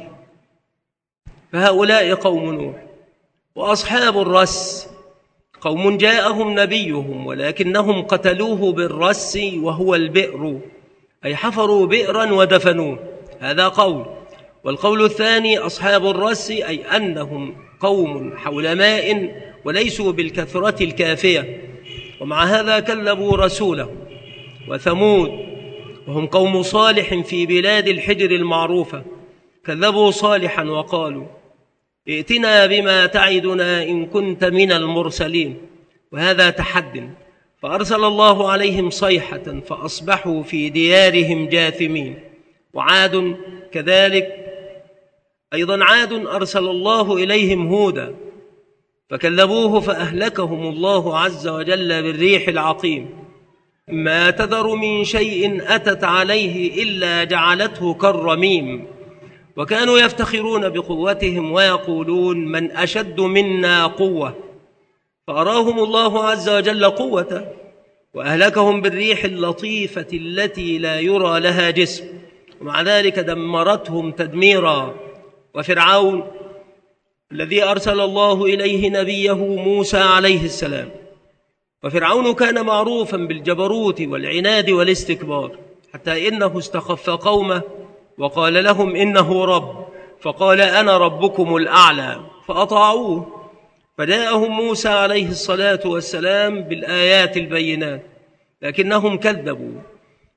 فهؤلاء قوم نوح. وأصحاب الرس قوم جاءهم نبيهم ولكنهم قتلوه بالرس وهو البئر، أي حفروا بئرا ودفنوه، هذا قول. والقول الثاني أصحاب الرس أي أنهم قوم حول ماء وليسوا بالكثرة الكافية، ومع هذا كذبوا رسوله. وثمود وهم قوم صالح في بلاد الحجر المعروفة، كذبوا صالحا وقالوا ائتنا بما تعدنا إن كنت من المرسلين، وهذا تحد، فأرسل الله عليهم صيحة فأصبحوا في ديارهم جاثمين. وعاد كذلك أيضا، عاد أرسل الله إليهم هودا فكذبوه فأهلكهم الله عز وجل بالريح العقيم. ما تذر من شيء أتت عليه إلا جعلته كالرميم. وكانوا يفتخرون بقوتهم ويقولون من أشد منا قوة، فأراهم الله عز وجل قوته وأهلكهم بالريح اللطيفة التي لا يرى لها جسم، ومع ذلك دمرتهم تدميرا. وفرعون الذي أرسل الله إليه نبيه موسى عليه السلام، وفرعون كان معروفا بالجبروت والعناد والاستكبار، حتى إنه استخف قومه وقال لهم إنه رب، فقال أنا ربكم الأعلى، فأطاعوه. فجاءهم موسى عليه الصلاة والسلام بالآيات البينات، لكنهم كذبوا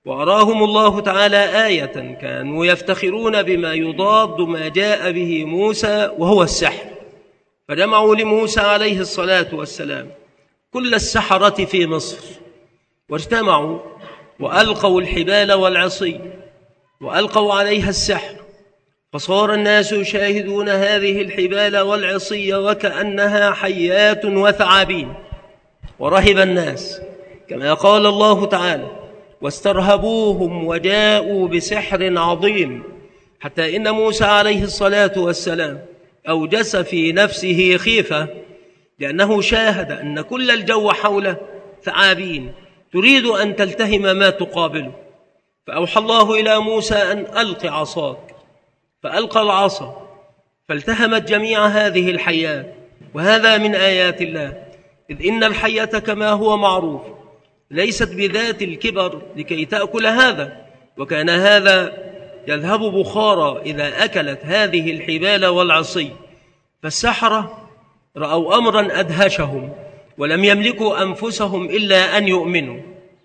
وأراهم الله تعالى آية كانوا يفتخرون بما يضاد ما جاء به موسى وهو السحر، فجمعوا لموسى عليه الصلاة والسلام كل السحرة في مصر، واجتمعوا وألقوا الحبال والعصي وألقوا عليها السحر، فصار الناس يشاهدون هذه الحبال والعصي وكأنها حيات وثعابين، ورهب الناس كما قال الله تعالى: واسترهبوهم وجاءوا بسحر عظيم، حتى إن موسى عليه الصلاة والسلام أوجس في نفسه خيفة، لأنه شاهد أن كل الجو حوله ثعابين تريد أن تلتهم ما تقابله، فأوحى الله إلى موسى أن ألق عصاك، فألقى العصا فالتهمت جميع هذه الحيات، وهذا من آيات الله، إذ إن الحية كما هو معروف ليست بذات الكبر لكي تأكل هذا، وكان هذا يذهب بخارا إذا أكلت هذه الحبال والعصي. فالسحرة رأوا أمرا أدهشهم ولم يملكوا أنفسهم إلا أن يؤمنوا،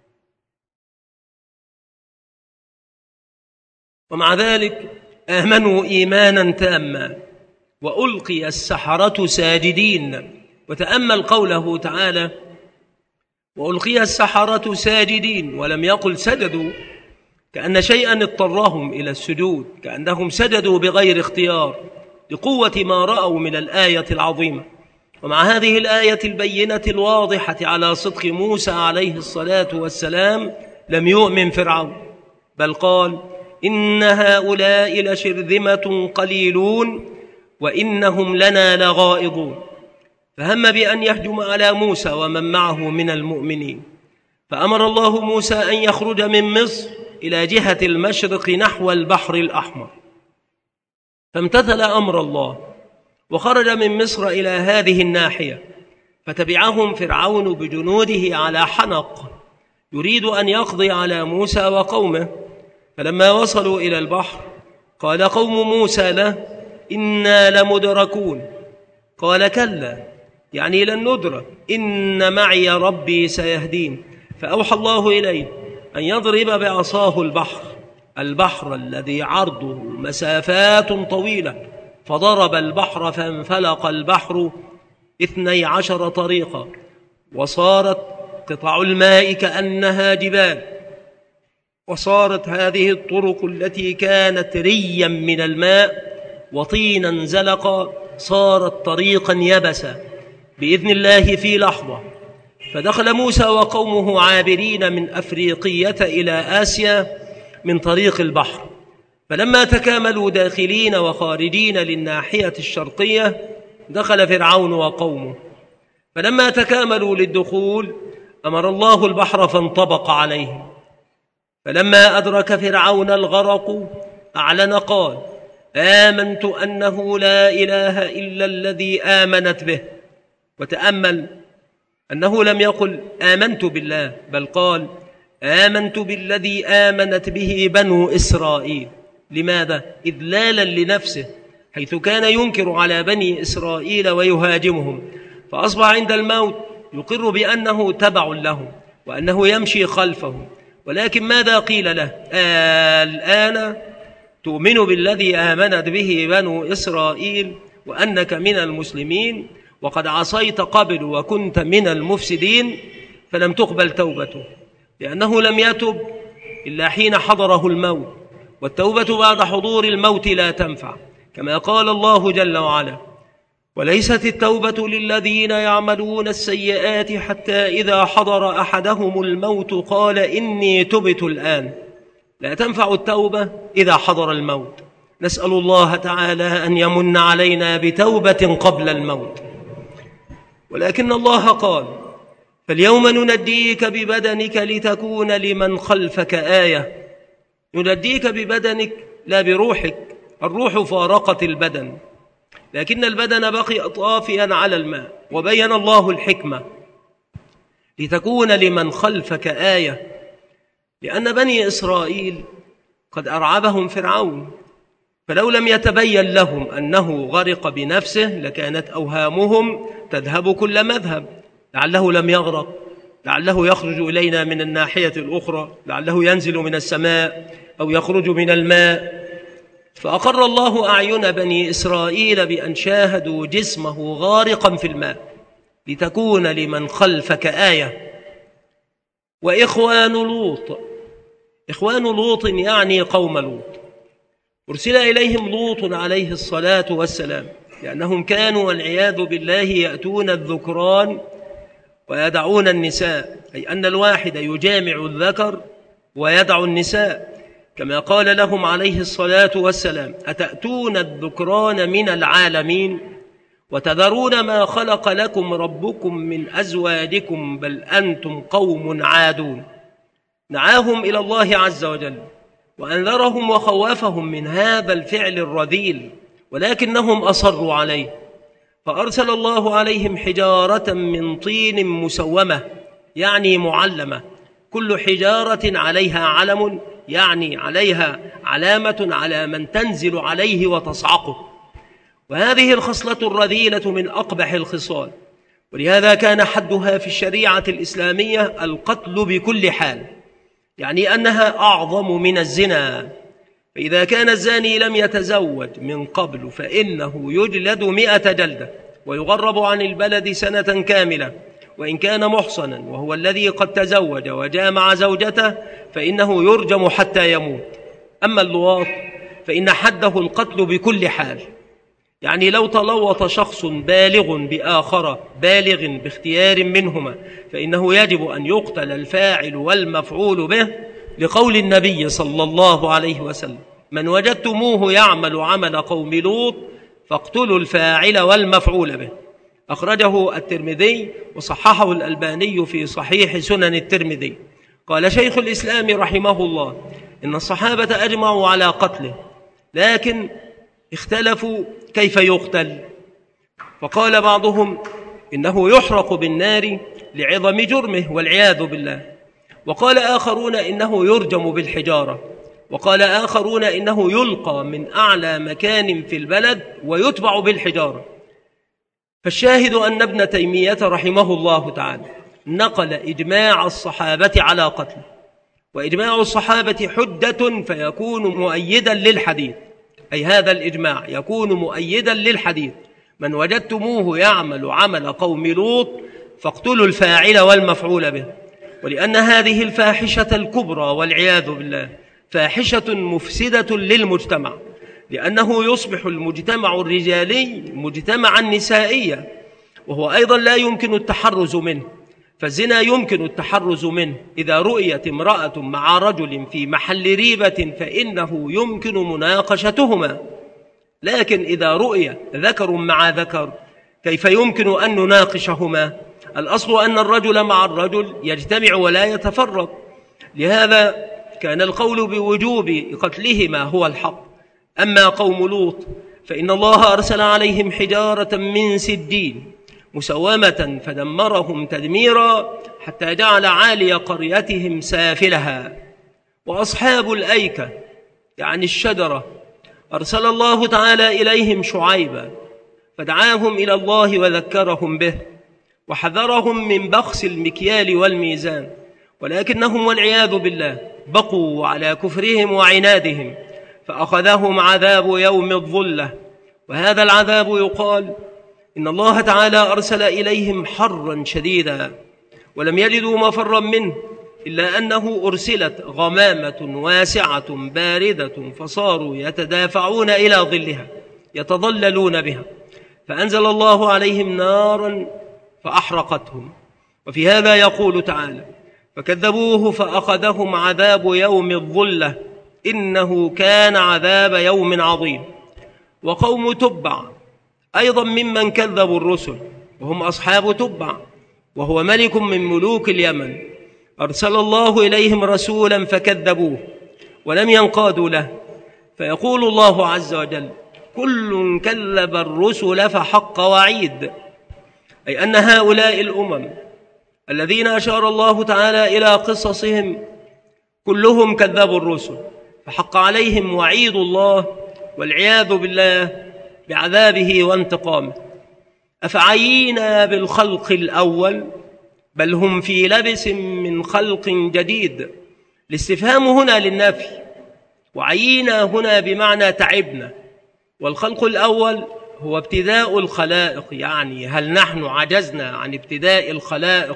ومع ذلك آمنوا إيمانا تاما وألقي السحرة ساجدين. وتأمل قوله تعالى: وألقي السحرة ساجدين، ولم يقل سجدوا، كأن شيئا اضطرهم إلى السجود، كأنهم سجدوا بغير اختيار لقوة ما رأوا من الآية العظيمة. ومع هذه الآية البينة الواضحة على صدق موسى عليه الصلاة والسلام لم يؤمن فرعون، بل قال: إن هؤلاء لشرذمة قليلون وإنهم لنا لغائظون، فهم بأن يهجم على موسى ومن معه من المؤمنين، فأمر الله موسى أن يخرج من مصر إلى جهة المشرق نحو البحر الأحمر، فامتثل أمر الله وخرج من مصر إلى هذه الناحية، فتبعهم فرعون بجنوده على حنق يريد أن يقضي على موسى وقومه. فلما وصلوا إلى البحر قال قوم موسى له: إنا لمدركون. قال: كلا، يعني لن ندرك، إن معي ربي سيهدين. فأوحى الله إليه أن يضرب بعصاه البحر البحر الذي عرضه مسافات طويلة، فضرب البحر فانفلق البحر اثني عشر طريقا، وصارت قطع الماء كأنها جبال، وصارت هذه الطرق التي كانت ريا من الماء وطينا زلقا صارت طريقا يبسا بإذن الله في لحظة. فدخل موسى وقومه عابرين من أفريقية إلى آسيا من طريق البحر، فلما تكاملوا داخلين وخارجين للناحية الشرقية دخل فرعون وقومه، فلما تكاملوا للدخول أمر الله البحر فانطبق عليهم، فلما أدرك فرعون الغرق أعلن قال: آمنت أنه لا إله إلا الذي آمنت به. وتأمل أنه لم يقل آمنت بالله، بل قال آمنت بالذي آمنت به بنو إسرائيل. لماذا؟ إذلالا لنفسه، حيث كان ينكر على بني إسرائيل ويهاجمهم، فأصبح عند الموت يقر بأنه تبع لهم وأنه يمشي خلفهم. ولكن ماذا قيل له؟ آه الآن تؤمن بالذي آمنت به بنو إسرائيل وأنك من المسلمين، وقد عصيت قبل وكنت من المفسدين، فلم تقبل توبته، لأنه لم يتب إلا حين حضره الموت، والتوبة بعد حضور الموت لا تنفع، كما قال الله جل وعلا: وليست التوبة للذين يعملون السيئات حتى إذا حضر أحدهم الموت قال إني تبت الآن. لا تنفع التوبة إذا حضر الموت. نسأل الله تعالى أن يمن علينا بتوبة قبل الموت. ولكن الله قال: فاليوم ننديك ببدنك لتكون لمن خلفك آية. ننديك ببدنك لا بروحك، الروح فارقت البدن، لكن البدن بقي طافيا على الماء. وبين الله الحكمة: لتكون لمن خلفك آية، لأن بني إسرائيل قد أرعبهم فرعون، فلو لم يتبين لهم أنه غرق بنفسه لكانت أوهامهم تذهب كل مذهب، لعله لم يغرق لعله يخرج إلينا من الناحية الأخرى، لعله ينزل من السماء أو يخرج من الماء. فأقر الله أعين بني إسرائيل بأن شاهدوا جسمه غارقا في الماء لتكون لمن خلفك آية. وإخوان لوط، إخوان لوط يعني قوم لوط، أرسل إليهم لوط عليه الصلاة والسلام لأنهم كانوا والعياذ بالله يأتون الذكران ويدعون النساء، أي أن الواحد يجامع الذكر ويدع النساء، كما قال لهم عليه الصلاة والسلام: أتأتون الذكران من العالمين وتذرون ما خلق لكم ربكم من أزواجكم بل أنتم قوم عادون. دعاهم إلى الله عز وجل وأنذرهم وخوفهم من هذا الفعل الرذيل، ولكنهم أصروا عليه، فأرسل الله عليهم حجارة من طين مسومة يعني معلمة، كل حجارة عليها علم يعني عليها علامة على من تنزل عليه وتصعقه. وهذه الخصلة الرذيلة من أقبح الخصال، ولهذا كان حدها في الشريعة الإسلامية القتل بكل حال، يعني أنها أعظم من الزنا. فإذا كان الزاني لم يتزوج من قبل فإنه يجلد مئة جلدة ويغرب عن البلد سنة كاملة، وإن كان محصنا وهو الذي قد تزوج وجامع زوجته فإنه يرجم حتى يموت. أما اللواط فإن حده القتل بكل حال، يعني لو تلوط شخص بالغ بآخر بالغ باختيار منهما فإنه يجب أن يقتل الفاعل والمفعول به، لقول النبي صلى الله عليه وسلم: من وجدتموه يعمل عمل قوم لوط فاقتلوا الفاعل والمفعول به. أخرجه الترمذي وصححه الألباني في صحيح سنن الترمذي. قال شيخ الإسلام رحمه الله: إن الصحابة أجمعوا على قتله، لكن اختلفوا كيف يقتل، فقال بعضهم إنه يحرق بالنار لعظم جرمه والعياذ بالله، وقال آخرون إنه يرجم بالحجارة، وقال آخرون إنه يلقى من أعلى مكان في البلد ويتبع بالحجارة. فالشاهد أن ابن تيمية رحمه الله تعالى نقل إجماع الصحابة على قتله، وإجماع الصحابة حجة فيكون مؤيدا للحديث، أي هذا الإجماع يكون مؤيدا للحديث: من وجدتموه يعمل عمل قوم لوط فاقتلوا الفاعل والمفعول به. ولأن هذه الفاحشة الكبرى والعياذ بالله فاحشة مفسدة للمجتمع، لأنه يصبح المجتمع الرجالي مجتمعا نسائيا، وهو أيضا لا يمكن التحرز منه. فالزنا يمكن التحرز منه إذا رؤيت امرأة مع رجل في محل ريبة فإنه يمكن مناقشتهما، لكن إذا رؤي ذكر مع ذكر كيف يمكن أن نناقشهما؟ الأصل أن الرجل مع الرجل يجتمع ولا يتفرق، لهذا كان القول بوجوب قتلهما هو الحق. أما قوم لوط فإن الله أرسل عليهم حجارة من سجيل مسومة فدمرهم تدميرا حتى جعل عالي قريتهم سافلها. وأصحاب الأيكة يعني الشجرة أرسل الله تعالى إليهم شعيبا فدعاهم إلى الله وذكرهم به وحذرهم من بخس المكيال والميزان، ولكنهم والعياذ بالله بقوا على كفرهم وعنادهم فأخذهم عذاب يوم الظلة. وهذا العذاب يقال إن الله تعالى أرسل إليهم حرا شديدا ولم يجدوا مفرا منه إلا أنه أرسلت غمامة واسعة باردة فصاروا يتدافعون إلى ظلها يتظللون بها، فأنزل الله عليهم نارا فأحرقتهم. وفي هذا يقول تعالى: فكذبوه فأخذهم عذاب يوم الظلة إنه كان عذاب يوم عظيم. وقوم تبع أيضا ممن كذبوا الرسل، وهم أصحاب تبع وهو ملك من ملوك اليمن، أرسل الله إليهم رسولا فكذبوه ولم ينقادوا له، فيقول الله عز وجل: كل كذب الرسل فحق وعيد، أي أن هؤلاء الأمم الذين أشار الله تعالى إلى قصصهم كلهم كذبوا الرسل، فحق عليهم وعيد الله والعياذ بالله بعذابه وانتقامه. أفعينا بالخلق الأول بل هم في لبس من خلق جديد. الاستفهام هنا للنفي، وعينا هنا بمعنى تعبنا. والخلق الأول هو ابتداء الخلائق، يعني هل نحن عجزنا عن ابتداء الخلائق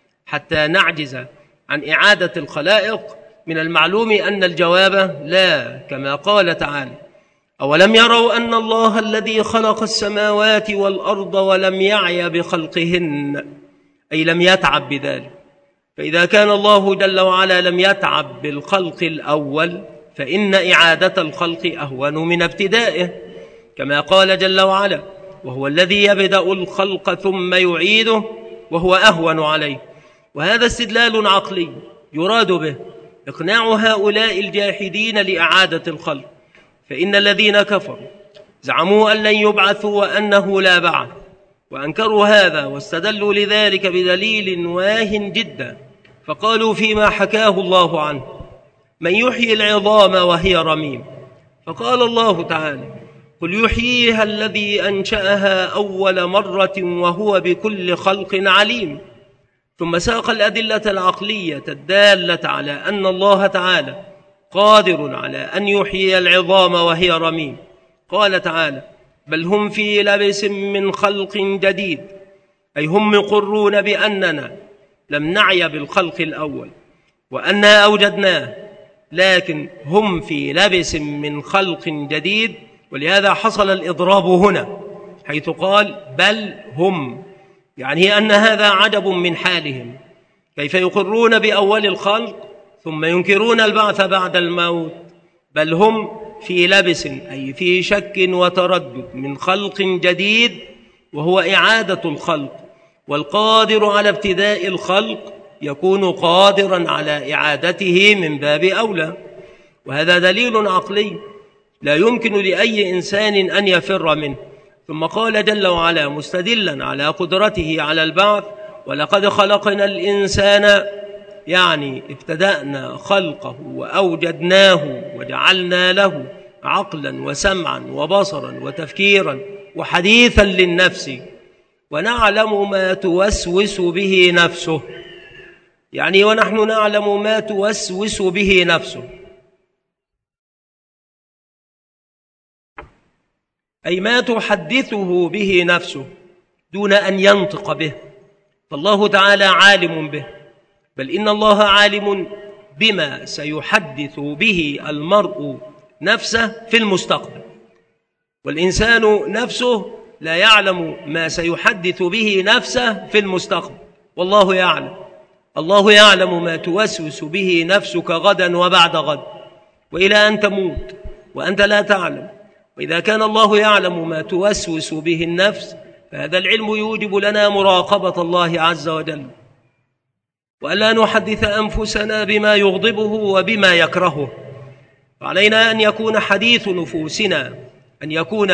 حتى نعجز عن إعادة الخلائق؟ من المعلوم أن الجواب لا، كما قال تعالى: أولم يروا أن الله الذي خلق السماوات والأرض ولم يعي بخلقهن، أي لم يتعب بذلك. فإذا كان الله جل وعلا لم يتعب بالخلق الأول، فإن إعادة الخلق أهون من ابتدائه، كما قال جل وعلا: وهو الذي يبدأ الخلق ثم يعيده وهو أهون عليه. وهذا استدلال عقلي يراد به إقناع هؤلاء الجاحدين لإعادة الخلق، فإن الذين كفروا زعموا أن لن يبعثوا وأنه لا بعث، وأنكروا هذا واستدلوا لذلك بدليل واهٍ جدا، فقالوا فيما حكاه الله عنه: من يحيي العظام وهي رميم. فقال الله تعالى: قل يحييها الذي أنشأها أول مرة وهو بكل خلق عليم. ثم ساق الأدلة العقلية الدالة على أن الله تعالى قادر على أن يحيي العظام وهي رميم. قال تعالى: بل هم في لبس من خلق جديد، أي هم يقرون بأننا لم نعي بالخلق الأول وأننا أوجدناه، لكن هم في لبس من خلق جديد. ولهذا حصل الإضراب هنا حيث قال بل هم، يعني أن هذا عجب من حالهم، كيف يقرون بأول الخلق ثم ينكرون البعث بعد الموت؟ بل هم في لبس، أي في شك وتردد من خلق جديد، وهو إعادة الخلق. والقادر على ابتداء الخلق يكون قادرا على إعادته من باب أولى. وهذا دليل عقلي لا يمكن لأي إنسان أن يفر منه. ثم قال جل وعلا مستدلا على قدرته على البعث: ولقد خلقنا الإنسان، يعني ابتدأنا خلقه وأوجدناه وجعلنا له عقلا وسمعا وبصرا وتفكيرا وحديثا للنفس ونعلم ما توسوس به نفسه، يعني ونحن نعلم ما توسوس به نفسه، أي ما تحدثه به نفسه دون أن ينطق به، فالله تعالى عالم به. بل إن الله عالم بما سيحدث به المرء نفسه في المستقبل، والإنسان نفسه لا يعلم ما سيحدث به نفسه في المستقبل، والله يعلم. الله يعلم ما توسوس به نفسك غدا وبعد غد وإلى أن تموت وأنت لا تعلم. وإذا كان الله يعلم ما توسوس به النفس، فهذا العلم يوجب لنا مراقبة الله عز وجل، وألا نحدث أنفسنا بما يغضبه وبما يكرهه. وعلينا أن يكون حديث نفوسنا أن يكون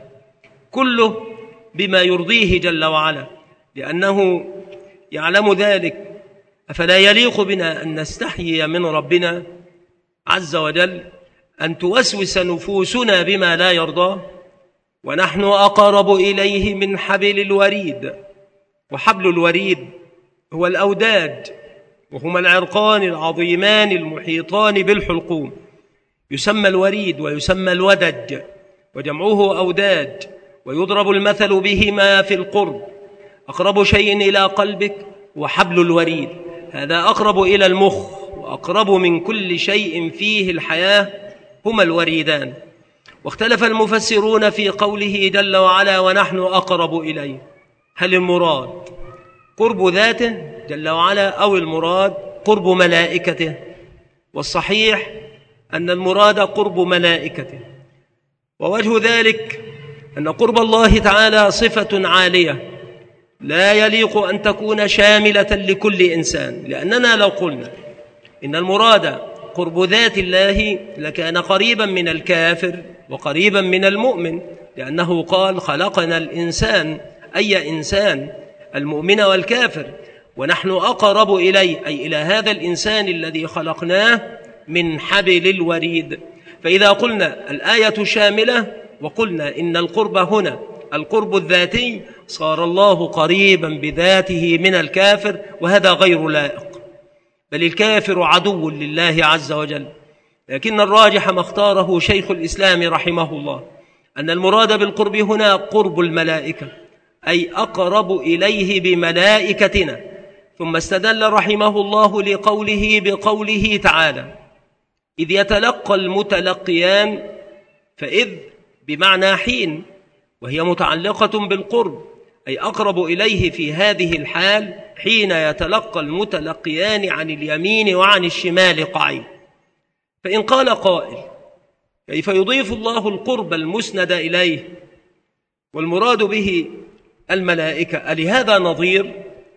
كله بما يرضيه جل وعلا، لأنه يعلم ذلك. أفلا يليق بنا أن نستحيي من ربنا عز وجل أن توسوس نفوسنا بما لا يرضاه؟ ونحن أقرب إليه من حبل الوريد، وحبل الوريد هو الأوداج، وهما العرقان العظيمان المحيطان بالحلقوم، يسمى الوريد ويسمى الودج، وجمعه أوداج، ويضرب المثل بهما في القرب. أقرب شيء إلى قلبك وحبل الوريد، هذا أقرب إلى المخ، وأقرب من كل شيء فيه الحياة هما الوريدان. واختلف المفسرون في قوله جل وعلا ونحن أقرب إليه، هل المراد قرب ذاته جل وعلا أو المراد قرب ملائكته؟ والصحيح أن المراد قرب ملائكته. ووجه ذلك أن قرب الله تعالى صفة عالية لا يليق أن تكون شاملة لكل إنسان، لأننا لو قلنا إن المراد قرب ذات الله لكان قريبا من الكافر وقريبا من المؤمن، لأنه قال خلقنا الإنسان، أي إنسان، المؤمن والكافر، ونحن أقرب إليه، أي إلى هذا الإنسان الذي خلقناه، من حبل الوريد. فإذا قلنا الآية شاملة وقلنا إن القرب هنا القرب الذاتي صار الله قريبا بذاته من الكافر، وهذا غير لائق، بل الكافر عدو لله عز وجل. لكن الراجح ما اختاره شيخ الإسلام رحمه الله أن المراد بالقرب هنا قرب الملائكة، أي أقرب إليه بملائكتنا. ثم استدل رحمه الله لقوله بقوله تعالى: إذ يتلقى المتلقيان، فإذ بمعنى حين، وهي متعلقة بالقرب، أي أقرب إليه في هذه الحال حين يتلقى المتلقيان عن اليمين وعن الشمال قعيد. فإن قال قائل: كيف يضيف الله القرب المسند إليه والمراد به الملائكة، ألهذا نظير؟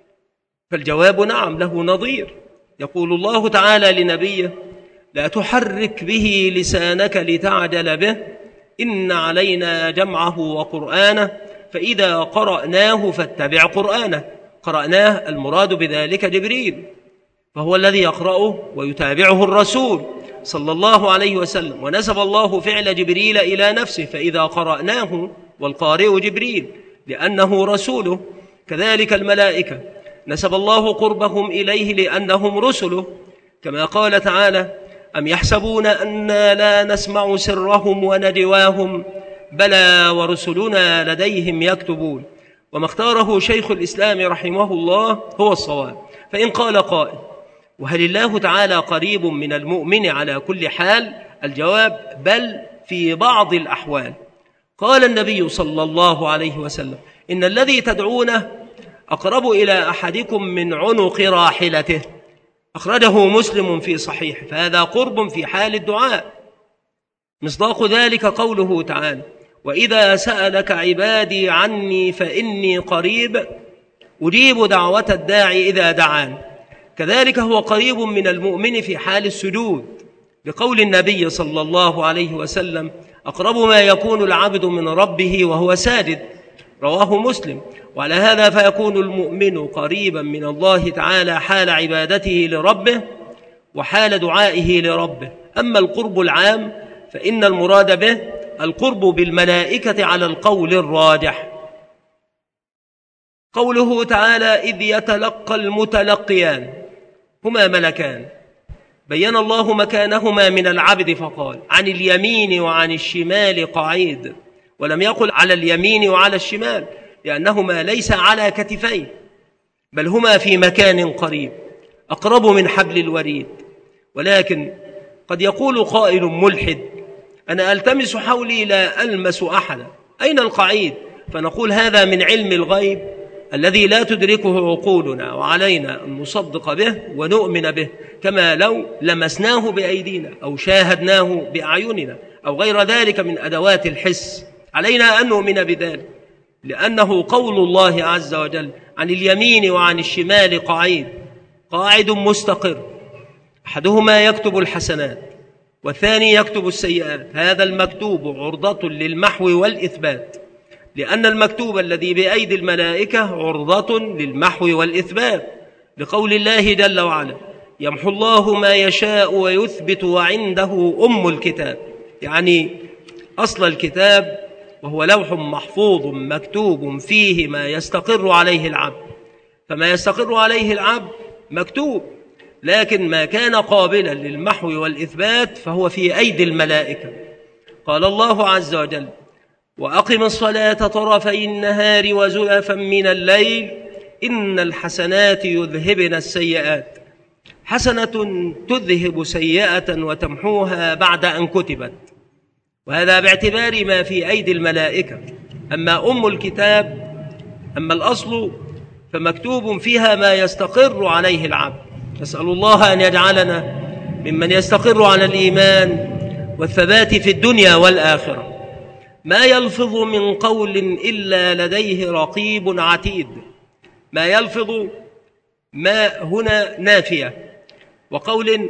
فالجواب نعم، له نظير. يقول الله تعالى لنبيه: لا تحرك به لسانك لتعجل به، إن علينا جمعه وقرآنه، فإذا قرأناه فاتبع قرآنه. قرأناه المراد بذلك جبريل، فهو الذي يقرأه ويتابعه الرسول صلى الله عليه وسلم، ونسب الله فعل جبريل إلى نفسه، فإذا قرأناه والقارئ جبريل لأنه رسوله. كذلك الملائكة نسب الله قربهم إليه لأنهم رسله، كما قال تعالى: أم يحسبون أنا لا نسمع سرهم ونجواهم بلى ورسلنا لديهم يكتبون. وما اختاره شيخ الإسلام رحمه الله هو الصواب. فإن قال قائل: وهل الله تعالى قريب من المؤمن على كل حال؟ الجواب: بل في بعض الأحوال. قال النبي صلى الله عليه وسلم: إن الذي تدعونه أقرب إلى أحدكم من عنق راحلته، أخرجه مسلم في صحيح، فهذا قرب في حال الدعاء. مصداق ذلك قوله تعالى: وإذا سألك عبادي عني فإني قريب أجيب دعوة الداعي إذا دعان. كذلك هو قريب من المؤمن في حال السجود، بقول النبي صلى الله عليه وسلم: أقرب ما يكون العبد من ربه وهو ساجد، رواه مسلم. وعلى هذا فيكون المؤمن قريبا من الله تعالى حال عبادته لربه وحال دعائه لربه. أما القرب العام فإن المراد به القرب بالملائكة على القول الراجح. قوله تعالى: إذ يتلقى المتلقيان، هما ملكان، بين الله مكانهما من العبد فقال: عن اليمين وعن الشمال قعيد، ولم يقل على اليمين وعلى الشمال، لأنهما ليس على كتفين، بل هما في مكان قريب أقرب من حبل الوريد. ولكن قد يقول قائل ملحد: أنا ألتمس حولي لا ألمس أحدا، أين القعيد؟ فنقول: هذا من علم الغيب الذي لا تدركه عقولنا، وعلينا أن نصدق به ونؤمن به، كما لو لمسناه بأيدينا أو شاهدناه بأعيننا أو غير ذلك من أدوات الحس. علينا أن نؤمن بذلك، لأنه قول الله عز وجل: عن اليمين وعن الشمال قعيد، قاعد مستقر، أحدهما يكتب الحسنات والثاني يكتب السيئات. هذا المكتوب عرضة للمحو والإثبات، لأن المكتوب الذي بأيدي الملائكة عرضة للمحو والإثبات، لقول الله جل وعلا: يمحو الله ما يشاء ويثبت وعنده أم الكتاب، يعني أصل الكتاب، وهو لوح محفوظ مكتوب فيه ما يستقر عليه العبد. فما يستقر عليه العبد مكتوب، لكن ما كان قابلا للمحو والإثبات فهو في أيدي الملائكة. قال الله عز وجل: وأقم الصلاة طرفي النهار وزلفا من الليل إن الحسنات يذهبن السيئات. حسنة تذهب سيئة وتمحوها بعد أن كتبت، وهذا باعتبار ما في أيدي الملائكة. أما أم الكتاب، أما الأصل، فمكتوب فيها ما يستقر عليه العبد. نسأل الله أن يجعلنا ممن يستقر على الإيمان والثبات في الدنيا والآخرة. ما يلفظ من قول إلا لديه رقيب عتيد. ما يلفظ، ما هنا نافية، وقول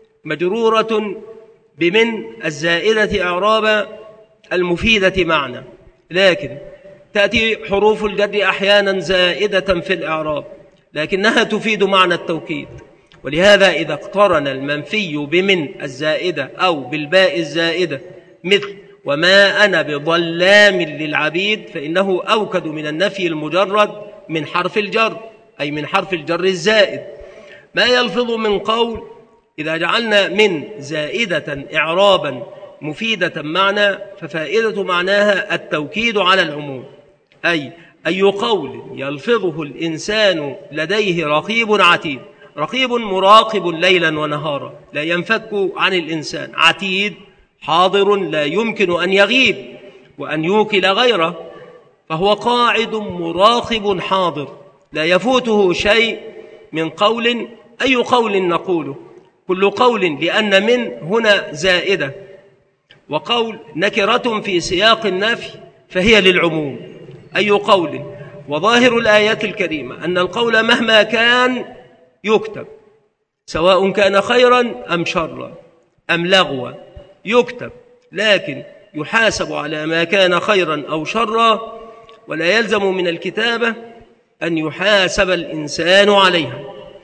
مجرورة بمن الزائدة إعرابا المفيدة معنى، لكن تأتي حروف الجر أحيانا زائدة في الإعراب لكنها تفيد معنى التوكيد. ولهذا إذا اقترن المنفي بمن الزائدة أو بالباء الزائدة مثل وما أنا بظلام للعبيد فإنه أوكد من النفي المجرد من حرف الجر، أي من حرف الجر الزائد. ما يلفظ من قول إذا جعلنا من زائدة إعرابا مفيدة معنى ففائدة معناها التوكيد على العموم، أي أي قول يلفظه الإنسان لديه رقيب عتيد. رقيب مراقب ليلا ونهارا لا ينفك عن الإنسان، عتيد حاضر لا يمكن أن يغيب وأن يوكل غيره، فهو قاعد مراقب حاضر لا يفوته شيء من قول. أي قول نقوله؟ كل قول، لأن من هنا زائدة، وقول نكرة في سياق النفي فهي للعموم. أي قول، وظاهر الآيات الكريمة أن القول مهما كان يكتب، سواء كان خيرا أم شرا أم لغوا يكتب، لكن يحاسب على ما كان خيرا أو شرا، ولا يلزم من الكتابة أن يحاسب الإنسان عليها.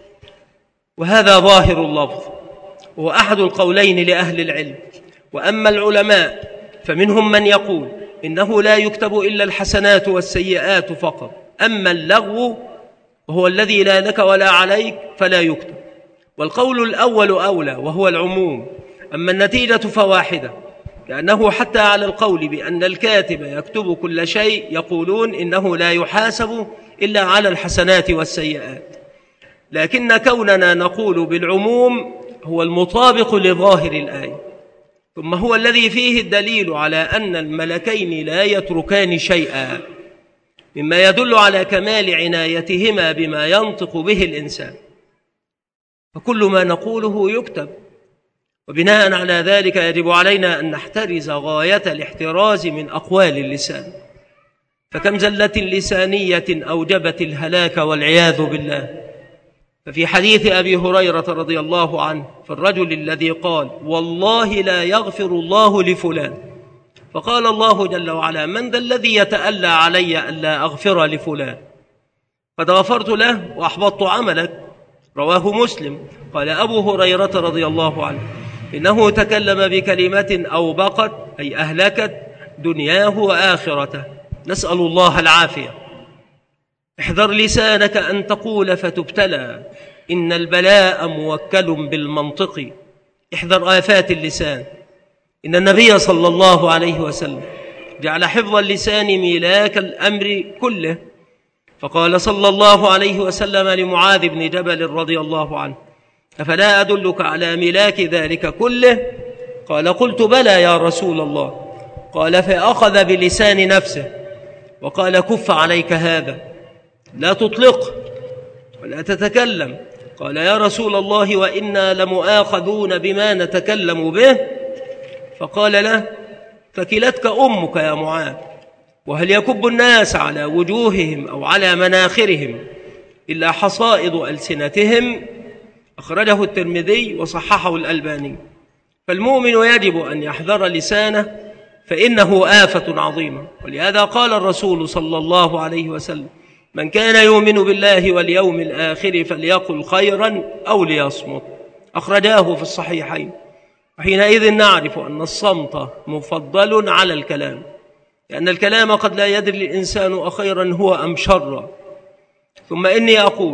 وهذا ظاهر اللفظ، وهو أحد القولين لأهل العلم. وأما العلماء فمنهم من يقول إنه لا يكتب إلا الحسنات والسيئات فقط، أما اللغو وهو الذي لا لك ولا عليك فلا يكتب. والقول الأول أولى وهو العموم، أما النتيجة فواحدة، لأنه حتى على القول بأن الكاتب يكتب كل شيء يقولون إنه لا يحاسب إلا على الحسنات والسيئات، لكن كوننا نقول بالعموم هو المطابق لظاهر الآية، ثم هو الذي فيه الدليل على أن الملكين لا يتركان شيئا، مما يدل على كمال عنايتهما بما ينطق به الإنسان. فكل ما نقوله يكتب، وبناء على ذلك يجب علينا أن نحترز غاية الاحتراز من أقوال اللسان، فكم زلة لسانية أوجبت الهلاك والعياذ بالله. ففي حديث أبي هريرة رضي الله عنه في الرجل الذي قال والله لا يغفر الله لفلان، فقال الله جل وعلا من ذا الذي يتألى علي ألا أغفر لفلان؟ قد غفرت له وأحبطت عملك. رواه مسلم. قال أبو هريرة رضي الله عنه إنه تكلم بكلمة أوبقت أي أهلكت دنياه وآخرته، نسأل الله العافية. احذر لسانك أن تقول فتبتلى، إن البلاء موكل بالمنطق. احذر آفات اللسان. إن النبي صلى الله عليه وسلم جعل حفظ اللسان ميلاك الأمر كله، فقال صلى الله عليه وسلم لمعاذ بن جبل رضي الله عنه أفلا أدلك على ملاك ذلك كله؟ قال قلت بلى يا رسول الله. قال فأخذ بلسان نفسه وقال كف عليك هذا، لا تطلق ولا تتكلم. قال يا رسول الله وإنا لمؤاخذون بما نتكلم به. فقال له فكلتك أمك يا معاذ، وهل يكب الناس على وجوههم أو على مناخرهم إلا حصائد ألسنتهم؟ أخرجه الترمذي وصححه الألباني. فالمؤمن يجب أن يحذر لسانه فإنه آفة عظيمة، ولهذا قال الرسول صلى الله عليه وسلم من كان يؤمن بالله واليوم الآخر فليقل خيرا أو ليصمت. أخرجاه في الصحيحين. وحينئذ نعرف أن الصمت مفضل على الكلام، لأن الكلام قد لا يدري الإنسان أخيرا هو أم شرا. ثم إني أقول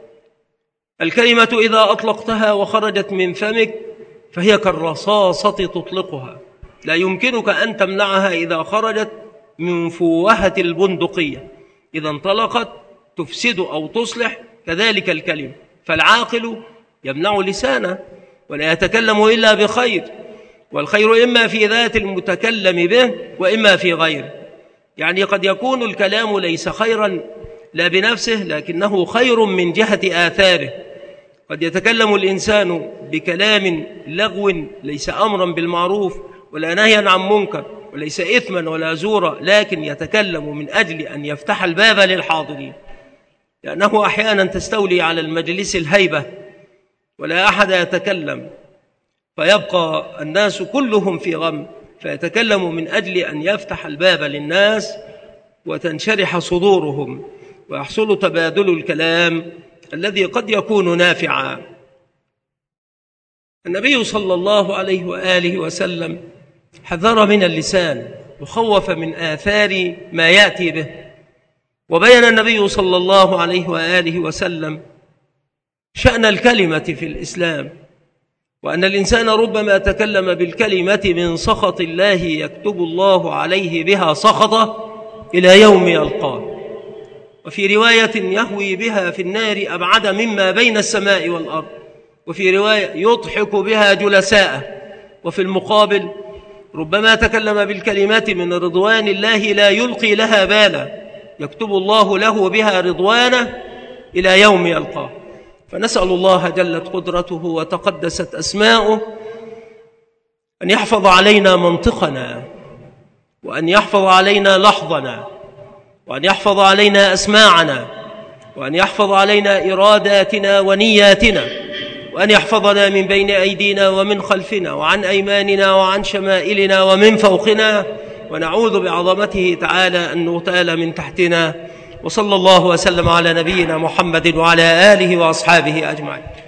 الكلمة إذا أطلقتها وخرجت من فمك فهي كالرصاصة تطلقها، لا يمكنك أن تمنعها إذا خرجت من فوهة البندقية، إذا انطلقت تفسد أو تصلح. كذلك الكلمة، فالعاقل يمنع لسانه ولا يتكلم إلا بخير، والخير إما في ذات المتكلم به وإما في غيره. يعني قد يكون الكلام ليس خيرا لا بنفسه، لكنه خير من جهة آثاره. قد يتكلم الإنسان بكلام لغو ليس أمرا بالمعروف ولا نهيا عن منكر وليس إثما ولا زورا، لكن يتكلم من أجل أن يفتح الباب للحاضرين، لأنه أحيانا تستولي على المجلس الهيبة ولا أحد يتكلم، فيبقى الناس كلهم في غم، فيتكلم من أجل أن يفتح الباب للناس وتنشرح صدورهم ويحصل تبادل الكلام الذي قد يكون نافعا. النبي صلى الله عليه وآله وسلم حذر من اللسان وخوف من آثار ما يأتي به. وبين النبي صلى الله عليه وآله وسلم شأن الكلمة في الإسلام، وأن الإنسان ربما تكلم بالكلمة من سخط الله يكتب الله عليه بها سخطه إلى يوم يلقاه، وفي رواية يهوي بها في النار أبعد مما بين السماء والأرض، وفي رواية يضحك بها جلساءه. وفي المقابل ربما تكلم بالكلمات من رضوان الله لا يلقي لها بالا، يكتب الله له بها رضوانه إلى يوم يلقاه. فنسأل الله جلت قدرته وتقدست أسماؤه أن يحفظ علينا منطقنا، وأن يحفظ علينا لحظنا، وأن يحفظ علينا أسماعنا، وأن يحفظ علينا إراداتنا ونياتنا، وأن يحفظنا من بين أيدينا ومن خلفنا وعن أيماننا وعن شمائلنا ومن فوقنا، ونعوذ بعظمته تعالى أن نغتال من تحتنا. وصلى الله وسلم على نبينا محمد وعلى آله وأصحابه أجمعين.